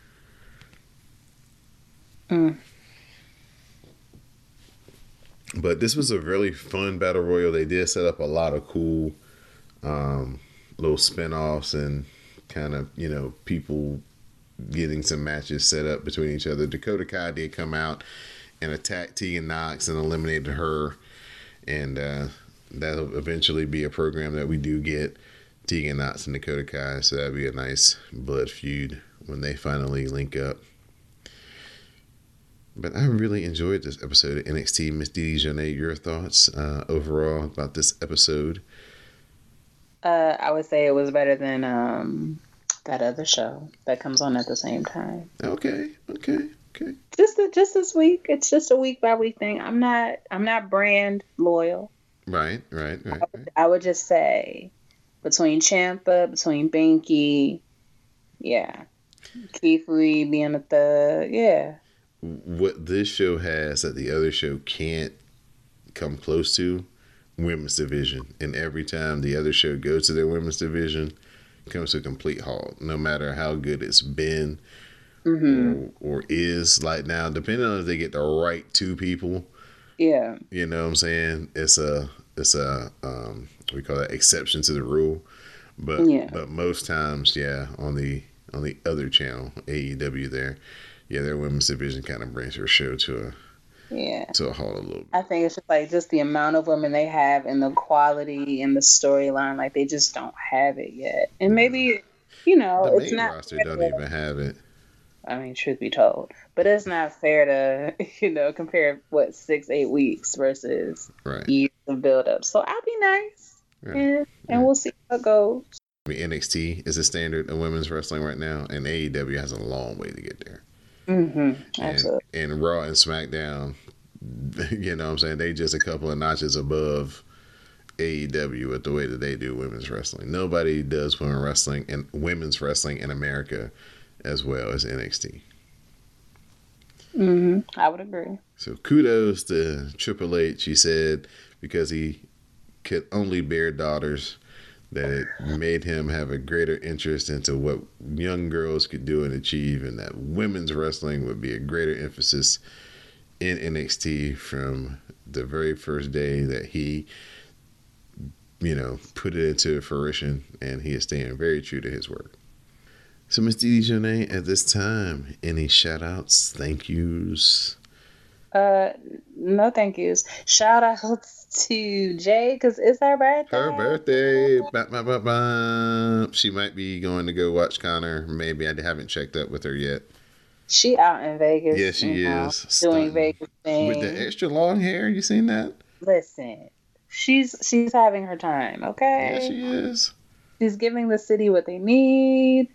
her? But this was a really fun battle royal. They did set up a lot of cool little spinoffs and kind of, people getting some matches set up between each other. Dakota Kai did come out and attack Tegan Nox and eliminated her. And that'll eventually be a program that we do get, Tegan Nox and Dakota Kai. So that'd be a nice blood feud when they finally link up. But I really enjoyed this episode of NXT. Miss Dee Jonay, your thoughts overall about this episode? I would say it was better than that other show that comes on at the same time. Okay. Just this week. It's just a week by week thing. I'm not brand loyal. Right. I would just say between Ciampa, between Binky, Keith Lee being a thug, What this show has that the other show can't come close to, women's division. And every time the other show goes to their women's division, it comes to a complete halt. No matter how good it's been or is. Like now, depending on if they get the right two people. Yeah. You know what I'm saying? It's a we call that exception to the rule. But most times, on the other channel, AEW there. Their women's division kind of brings her show to a halt a little bit. I think it's just the amount of women they have and the quality and the storyline. Like, they just don't have it yet. And maybe, the it's main not roster don't even have it. I mean, truth be told. But it's not fair to, compare, 6-8 weeks versus years of build-up. So I'll be nice. Right. And we'll see how it goes. I mean, NXT is a standard of women's wrestling right now, and AEW has a long way to get there. Absolutely. And Raw and SmackDown, you know what I'm saying, they just a couple of notches above AEW with the way that they do women's wrestling. Nobody does women's wrestling in America as well as NXT. I would agree. So kudos to Triple H, he said, because he could only bear daughters, that it made him have a greater interest into what young girls could do and achieve, and that women's wrestling would be a greater emphasis in NXT from the very first day that he, put it into fruition, and he is staying very true to his word. So, Miss Dee Dee Jonee, at this time, any shout outs, thank yous? No thank yous. Shout out to Jay because it's her birthday. Her birthday. Bop, bop, bop, bop. She might be going to go watch Connor. Maybe I haven't checked up with her yet. She out in Vegas. Yeah, she is. Doing Vegas things. With the extra long hair, you seen that? Listen, she's having her time, okay? Yeah, she is. She's giving the city what they need.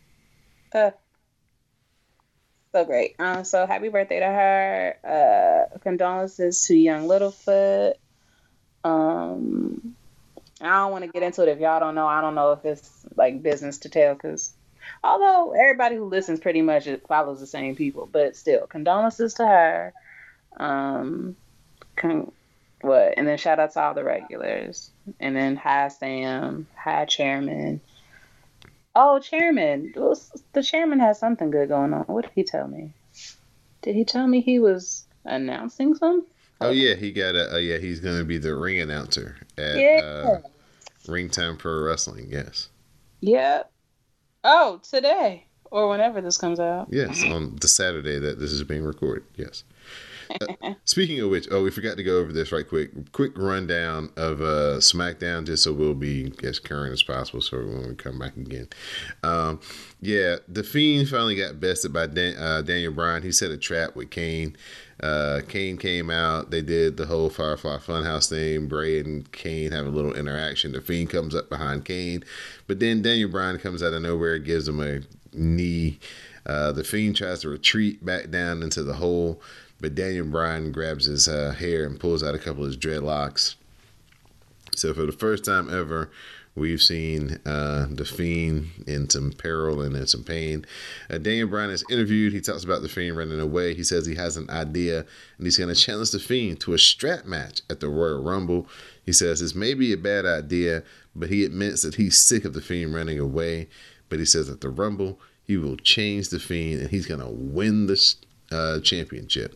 So great. So happy birthday to her. Condolences to young Littlefoot. I don't want to get into it if y'all don't know. I don't know if it's like business to tell because although everybody who listens pretty much follows the same people, but still condolences to her. And then shout out to all the regulars. And then hi Sam, hi Chairman. Oh, Chairman. The Chairman has something good going on. What did he tell me? Did he tell me he was announcing something? Oh, yeah. He got he's going to be the ring announcer at Ringtime Pro Wrestling. Yes. Yep. Oh, today. Or whenever this comes out. Yes, on the Saturday that this is being recorded. Yes. Speaking of which, we forgot to go over this right quick. Quick rundown of SmackDown, just so we'll be as current as possible. So when we come back again, The Fiend finally got bested by Daniel Bryan. He set a trap with Kane. Kane came out. They did the whole Firefly Funhouse thing. Bray and Kane have a little interaction. The Fiend comes up behind Kane, but then Daniel Bryan comes out of nowhere, gives him a knee. The Fiend tries to retreat back down into the hole, but Daniel Bryan grabs his hair and pulls out a couple of his dreadlocks. So for the first time ever, we've seen The Fiend in some peril and in some pain. Daniel Bryan is interviewed. He talks about The Fiend running away. He says he has an idea, and he's going to challenge The Fiend to a strap match at the Royal Rumble. He says this may be a bad idea, but he admits that he's sick of The Fiend running away. But he says at the Rumble, he will change The Fiend, and he's going to win the championship.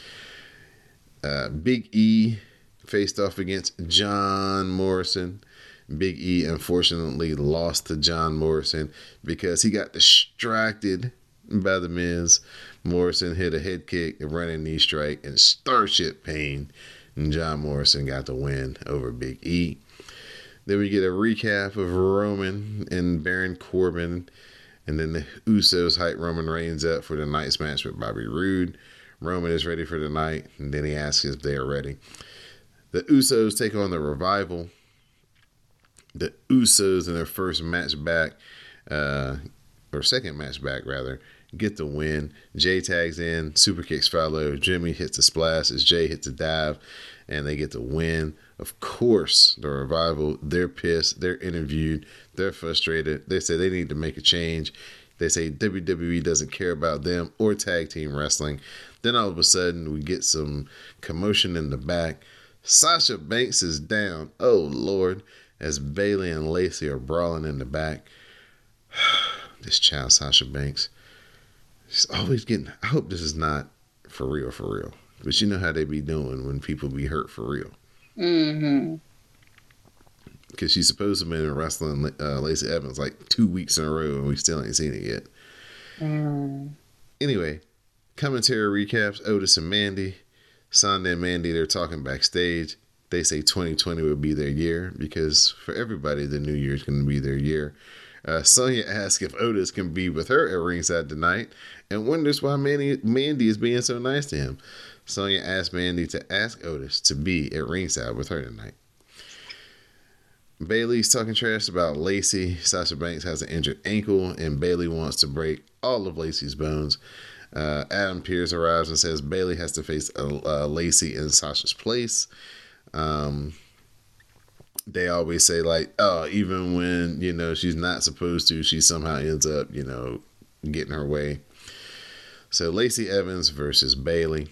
Big E faced off against John Morrison. Big E unfortunately lost to John Morrison because he got distracted by The Miz. Morrison hit a head kick, a running knee strike, and Starship Pain. And John Morrison got the win over Big E. Then we get a recap of Roman and Baron Corbin. And then the Usos hype Roman Reigns up for the night's match with Bobby Roode. Roman is ready for the night, and then he asks if they're ready. The Usos take on the Revival. The Usos in their first match back, or second match back rather, get the win. Jay tags in, super kicks follow. Jimmy hits a splash as Jay hits a dive, and they get the win. Of course, the Revival, they're pissed, they're interviewed, they're frustrated. They say they need to make a change. They say WWE doesn't care about them or tag team wrestling. Then all of a sudden, we get some commotion in the back. Sasha Banks is down. Oh, Lord. As Bayley and Lacey are brawling in the back. This child, Sasha Banks. She's always getting... I hope this is not for real. But you know how they be doing when people be hurt for real. Mm-hmm. Because she's supposed to have been wrestling Lacey Evans like 2 weeks in a row, and we still ain't seen it yet. Anyway, commentary recaps. Otis and Mandy. Sonda and Mandy, they're talking backstage. They say 2020 will be their year because for everybody, the new year is going to be their year. Sonya asks if Otis can be with her at ringside tonight and wonders why Mandy is being so nice to him. Sonya asks Mandy to ask Otis to be at ringside with her tonight. Bayley's talking trash about Lacey. Sasha Banks has an injured ankle, and Bayley wants to break all of Lacey's bones. Adam Pearce arrives and says Bayley has to face Lacey in Sasha's place. They always say like, oh, even when, she's not supposed to, she somehow ends up, getting her way. So Lacey Evans versus Bayley.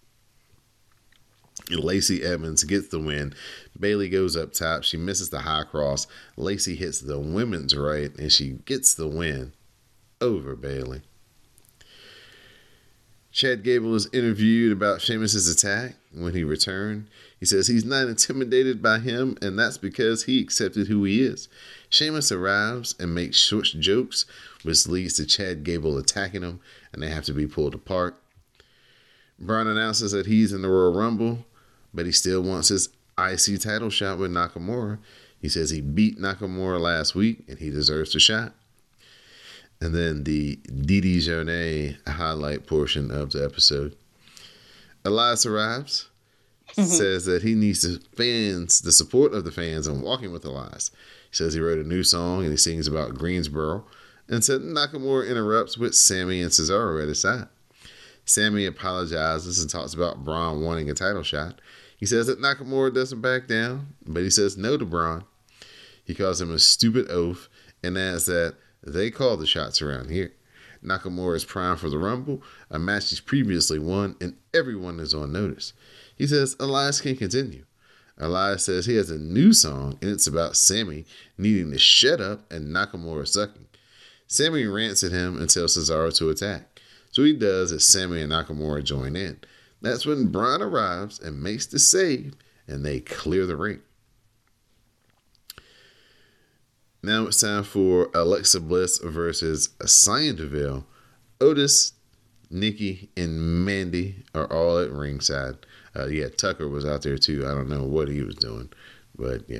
Lacey Evans gets the win. Bayley goes up top. She misses the high cross. Lacey hits the women's right, and she gets the win over Bayley. Chad Gable is interviewed about Sheamus' attack when he returned. He says he's not intimidated by him, and that's because he accepted who he is. Sheamus arrives and makes short jokes, which leads to Chad Gable attacking him, and they have to be pulled apart. Braun announces that he's in the Royal Rumble, but he still wants his IC title shot with Nakamura. He says he beat Nakamura last week, and he deserves the shot. And then the Didi Journey highlight portion of the episode. Elias arrives, says that he needs the support of the fans on Walking with Elias. He says he wrote a new song and he sings about Greensboro, and said Nakamura interrupts with Sammy and Cesaro at his side. Sammy apologizes and talks about Braun wanting a title shot. He says that Nakamura doesn't back down, but he says no to Braun. He calls him a stupid oaf and adds that they call the shots around here. Nakamura is primed for the Rumble, a match he's previously won, and everyone is on notice. He says Elias can continue. Elias says he has a new song, and it's about Sammy needing to shut up and Nakamura sucking. Sammy rants at him and tells Cesaro to attack. So he does as Sammy and Nakamura join in. That's when Braun arrives and makes the save, and they clear the ring. Now it's time for Alexa Bliss versus Sonya Deville. Otis, Nikki, and Mandy are all at ringside. Tucker was out there too. I don't know what he was doing, but yeah.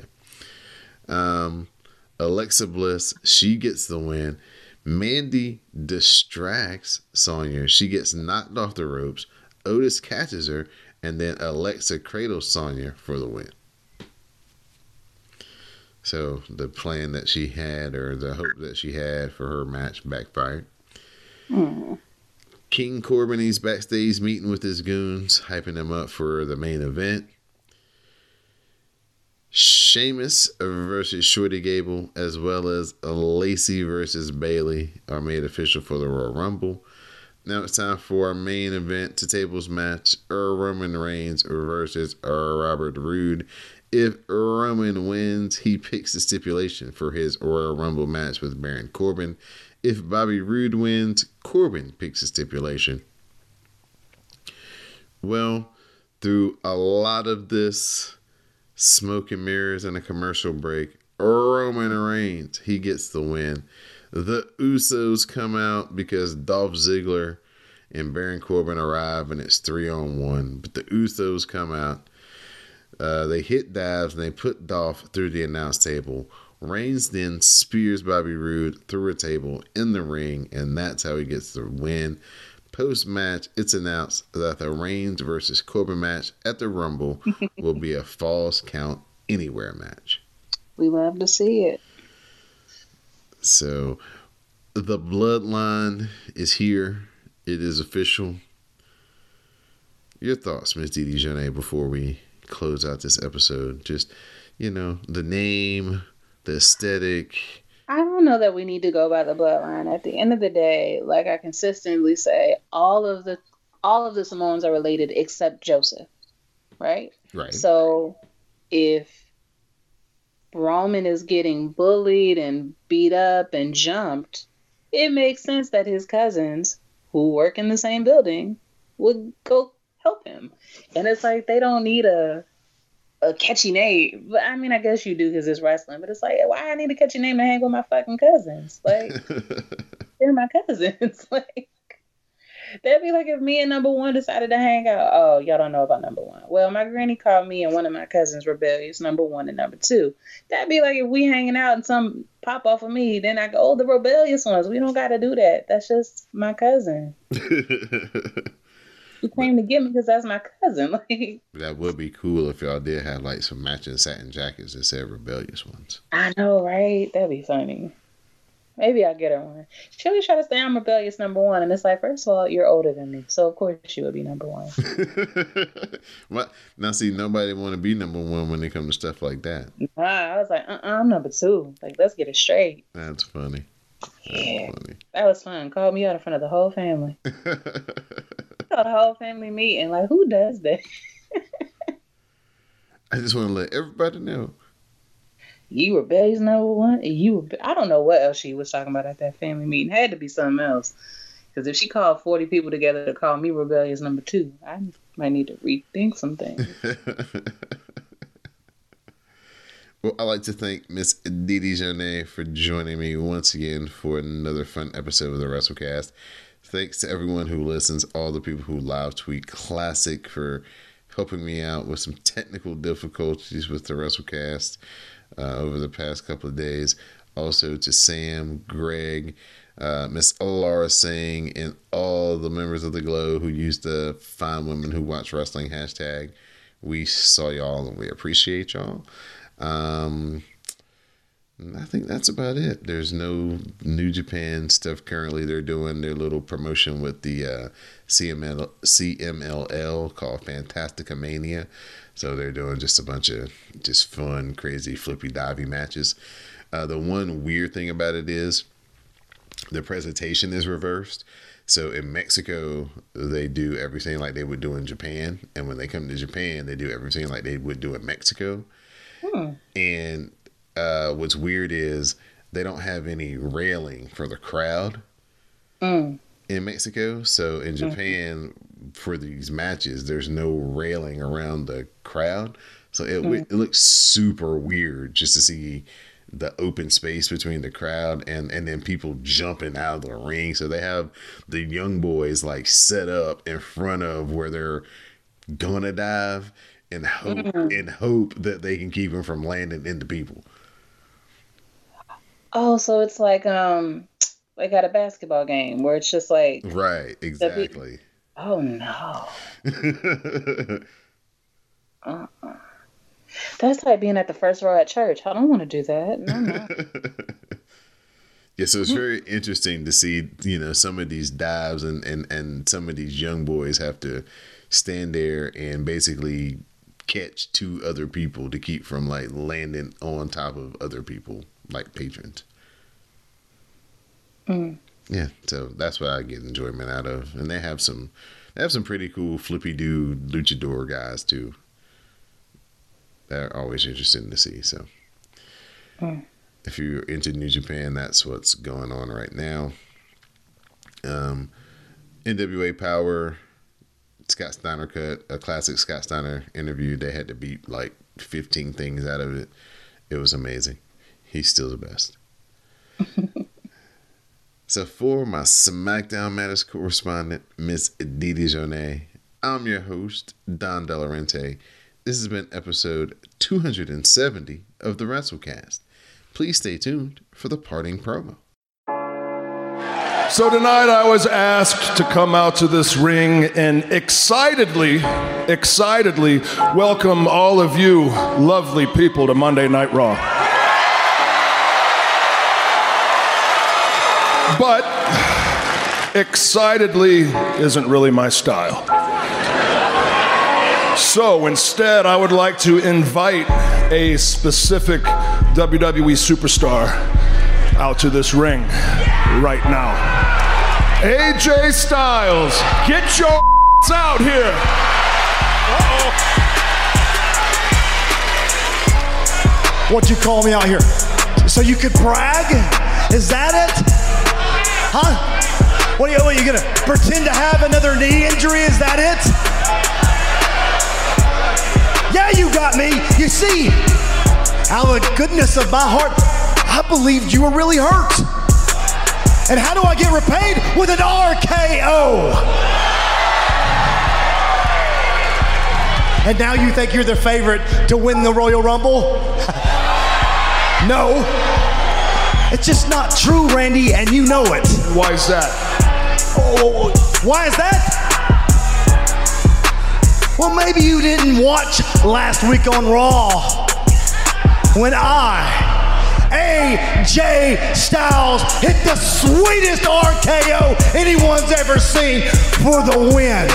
Alexa Bliss, she gets the win. Mandy distracts Sonya. She gets knocked off the ropes. Otis catches her, and then Alexa cradles Sonya for the win. So the plan that she had, or the hope that she had for her match, backfired. King Corbin, he's backstage meeting with his goons, hyping them up for the main event. Sheamus versus Shorty Gable, as well as Lacey versus Bayley, are made official for the Royal Rumble. Now it's time for our main event to tables match. Roman Reigns versus Robert Roode. If Roman wins, he picks the stipulation for his Royal Rumble match with Baron Corbin. If Bobby Roode wins, Corbin picks the stipulation. Well, through a lot of this smoke and mirrors and a commercial break, Roman Reigns, he gets the win. The Usos come out because Dolph Ziggler and Baron Corbin arrive, and it's 3-on-1. But the Usos come out. They hit dives, and they put Dolph through the announce table. Reigns then spears Bobby Roode through a table in the ring, and that's how he gets the win. Post-match, it's announced that the Reigns versus Corbin match at the Rumble will be a Falls Count Anywhere match. We love to see it. So, the Bloodline is here. It is official. Your thoughts, Ms. Didi Journey, before we close out this episode? Just, the name, the aesthetic. I don't know that we need to go by the Bloodline. At the end of the day, like I consistently say, all of the Samoans are related except Joseph, right? Right. So if Roman is getting bullied and beat up and jumped, it makes sense that his cousins, who work in the same building, would go help him. And it's like, they don't need a catchy name. But I mean, I guess you do because it's wrestling. But it's like, why I need a catchy name to hang with my fucking cousins? Like, they're my cousins. Like, that'd be like if me and Number One decided to hang out. Oh, y'all don't know about Number One. Well, my granny called me and one of my cousins rebellious Number One and Number Two. That'd be like if we hanging out and some pop off of me, then I go, oh, the rebellious ones. We don't got to do that. That's just my cousin. You came to get me because that's my cousin. Like, that would be cool if y'all did have like some matching satin jackets that said rebellious ones. I know, right? That'd be funny. Maybe I'll get her one. She always try to say I'm rebellious Number One, and it's like, first of all, you're older than me, so of course she would be Number One. What? Now, see, nobody want to be Number One when it comes to stuff like that. Nah, I was like, I'm Number Two. Like, let's get it straight. That's funny. Yeah, that was fun. Called me out in front of the whole family. The whole family meeting. Like, who does that? I just want to let everybody know. You rebellious Number One? I don't know what else she was talking about at that family meeting. Had to be something else. Because if she called 40 people together to call me rebellious number 2, I might need to rethink some things. Well, I'd like to thank Miss Didi Jonay for joining me once again for another fun episode of the WrestleCast. Thanks to everyone who listens, all the people who live tweet Classic for helping me out with some technical difficulties with the WrestleCast over the past couple of days. Also to Sam, Greg, Miss Laura Singh, and all the members of the Glow who use the Fine Women Who Watch Wrestling hashtag. We saw y'all and we appreciate y'all. I think that's about it. There's no New Japan stuff currently. They're doing their little promotion with the CMLL called Fantastica Mania. So they're doing just a bunch of just fun, crazy, flippy, divey matches. The one weird thing about it is the presentation is reversed. So in Mexico, they do everything like they would do in Japan. And when they come to Japan, they do everything like they would do in Mexico. And what's weird is they don't have any railing for the crowd in Mexico. So in Japan, for these matches, there's no railing around the crowd. So it looks super weird just to see the open space between the crowd and then people jumping out of the ring. So they have the young boys like set up in front of where they're gonna dive and hope that they can keep them from landing into people. Oh, so it's like at a basketball game where it's just like right, exactly. Oh no. That's like being at the first row at church. I don't want to do that. No. Yeah, so it's very interesting to see, some of these dives and some of these young boys have to stand there and basically catch 2 other people to keep from like landing on top of other people like patrons. Yeah, so that's what I get enjoyment out of. And they have some pretty cool flippy dude luchador guys too. They're always interesting to see. So if you're into New Japan, that's what's going on right now. NWA Power, Scott Steiner cut, a classic Scott Steiner interview. They had to beat like 15 things out of it. It was amazing. He's still the best. So for my SmackDown Matters correspondent, Miss Didi Jonay, I'm your host, Don Delarente. This has been episode 270 of the WrestleCast. Please stay tuned for the parting promo. So tonight I was asked to come out to this ring and excitedly welcome all of you lovely people to Monday Night Raw. But excitedly isn't really my style. So instead, I would like to invite a specific WWE superstar out to this ring right now. AJ Styles, get your out here. What'd you call me out here? So you could brag? Is that it? Huh? What are you gonna pretend to have another knee injury? Is that it? Yeah, you got me. You see, out of the goodness of my heart, I believed you were really hurt. And how do I get repaid? With an RKO. And now you think you're the favorite to win the Royal Rumble? No. It's just not true, Randy, and you know it. Why is that? Oh, why is that? Well, maybe you didn't watch last week on Raw when AJ Styles hit the sweetest RKO anyone's ever seen for the win.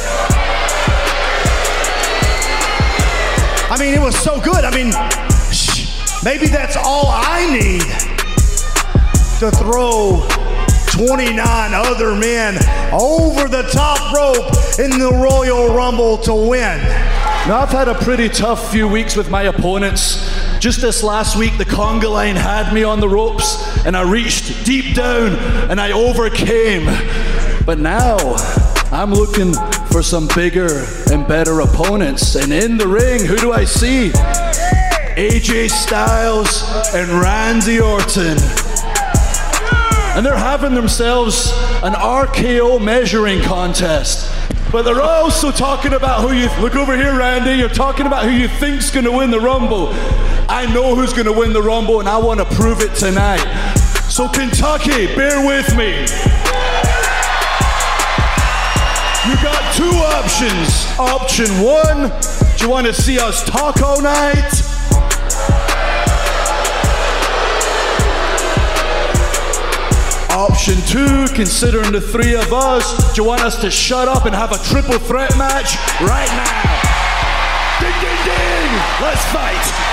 I mean, it was so good. I mean, maybe that's all I need to throw 29 other men over the top rope in the Royal Rumble to win. Now, I've had a pretty tough few weeks with my opponents. Just this last week, the conga line had me on the ropes, and I reached deep down, and I overcame But now, I'm looking for some bigger and better opponents. And in the ring, who do I see? AJ Styles and Randy Orton. And they're having themselves an RKO measuring contest. But they're also talking about who you... Look over here, Randy. You're talking about who you think's going to win the Rumble. I know who's going to win the Rumble, and I want to prove it tonight. So Kentucky, bear with me. You got two options. Option one, do you want to see us talk all night? Option two, considering the three of us, do you want us to shut up and have a triple threat match right now? Ding, ding, ding! Let's fight!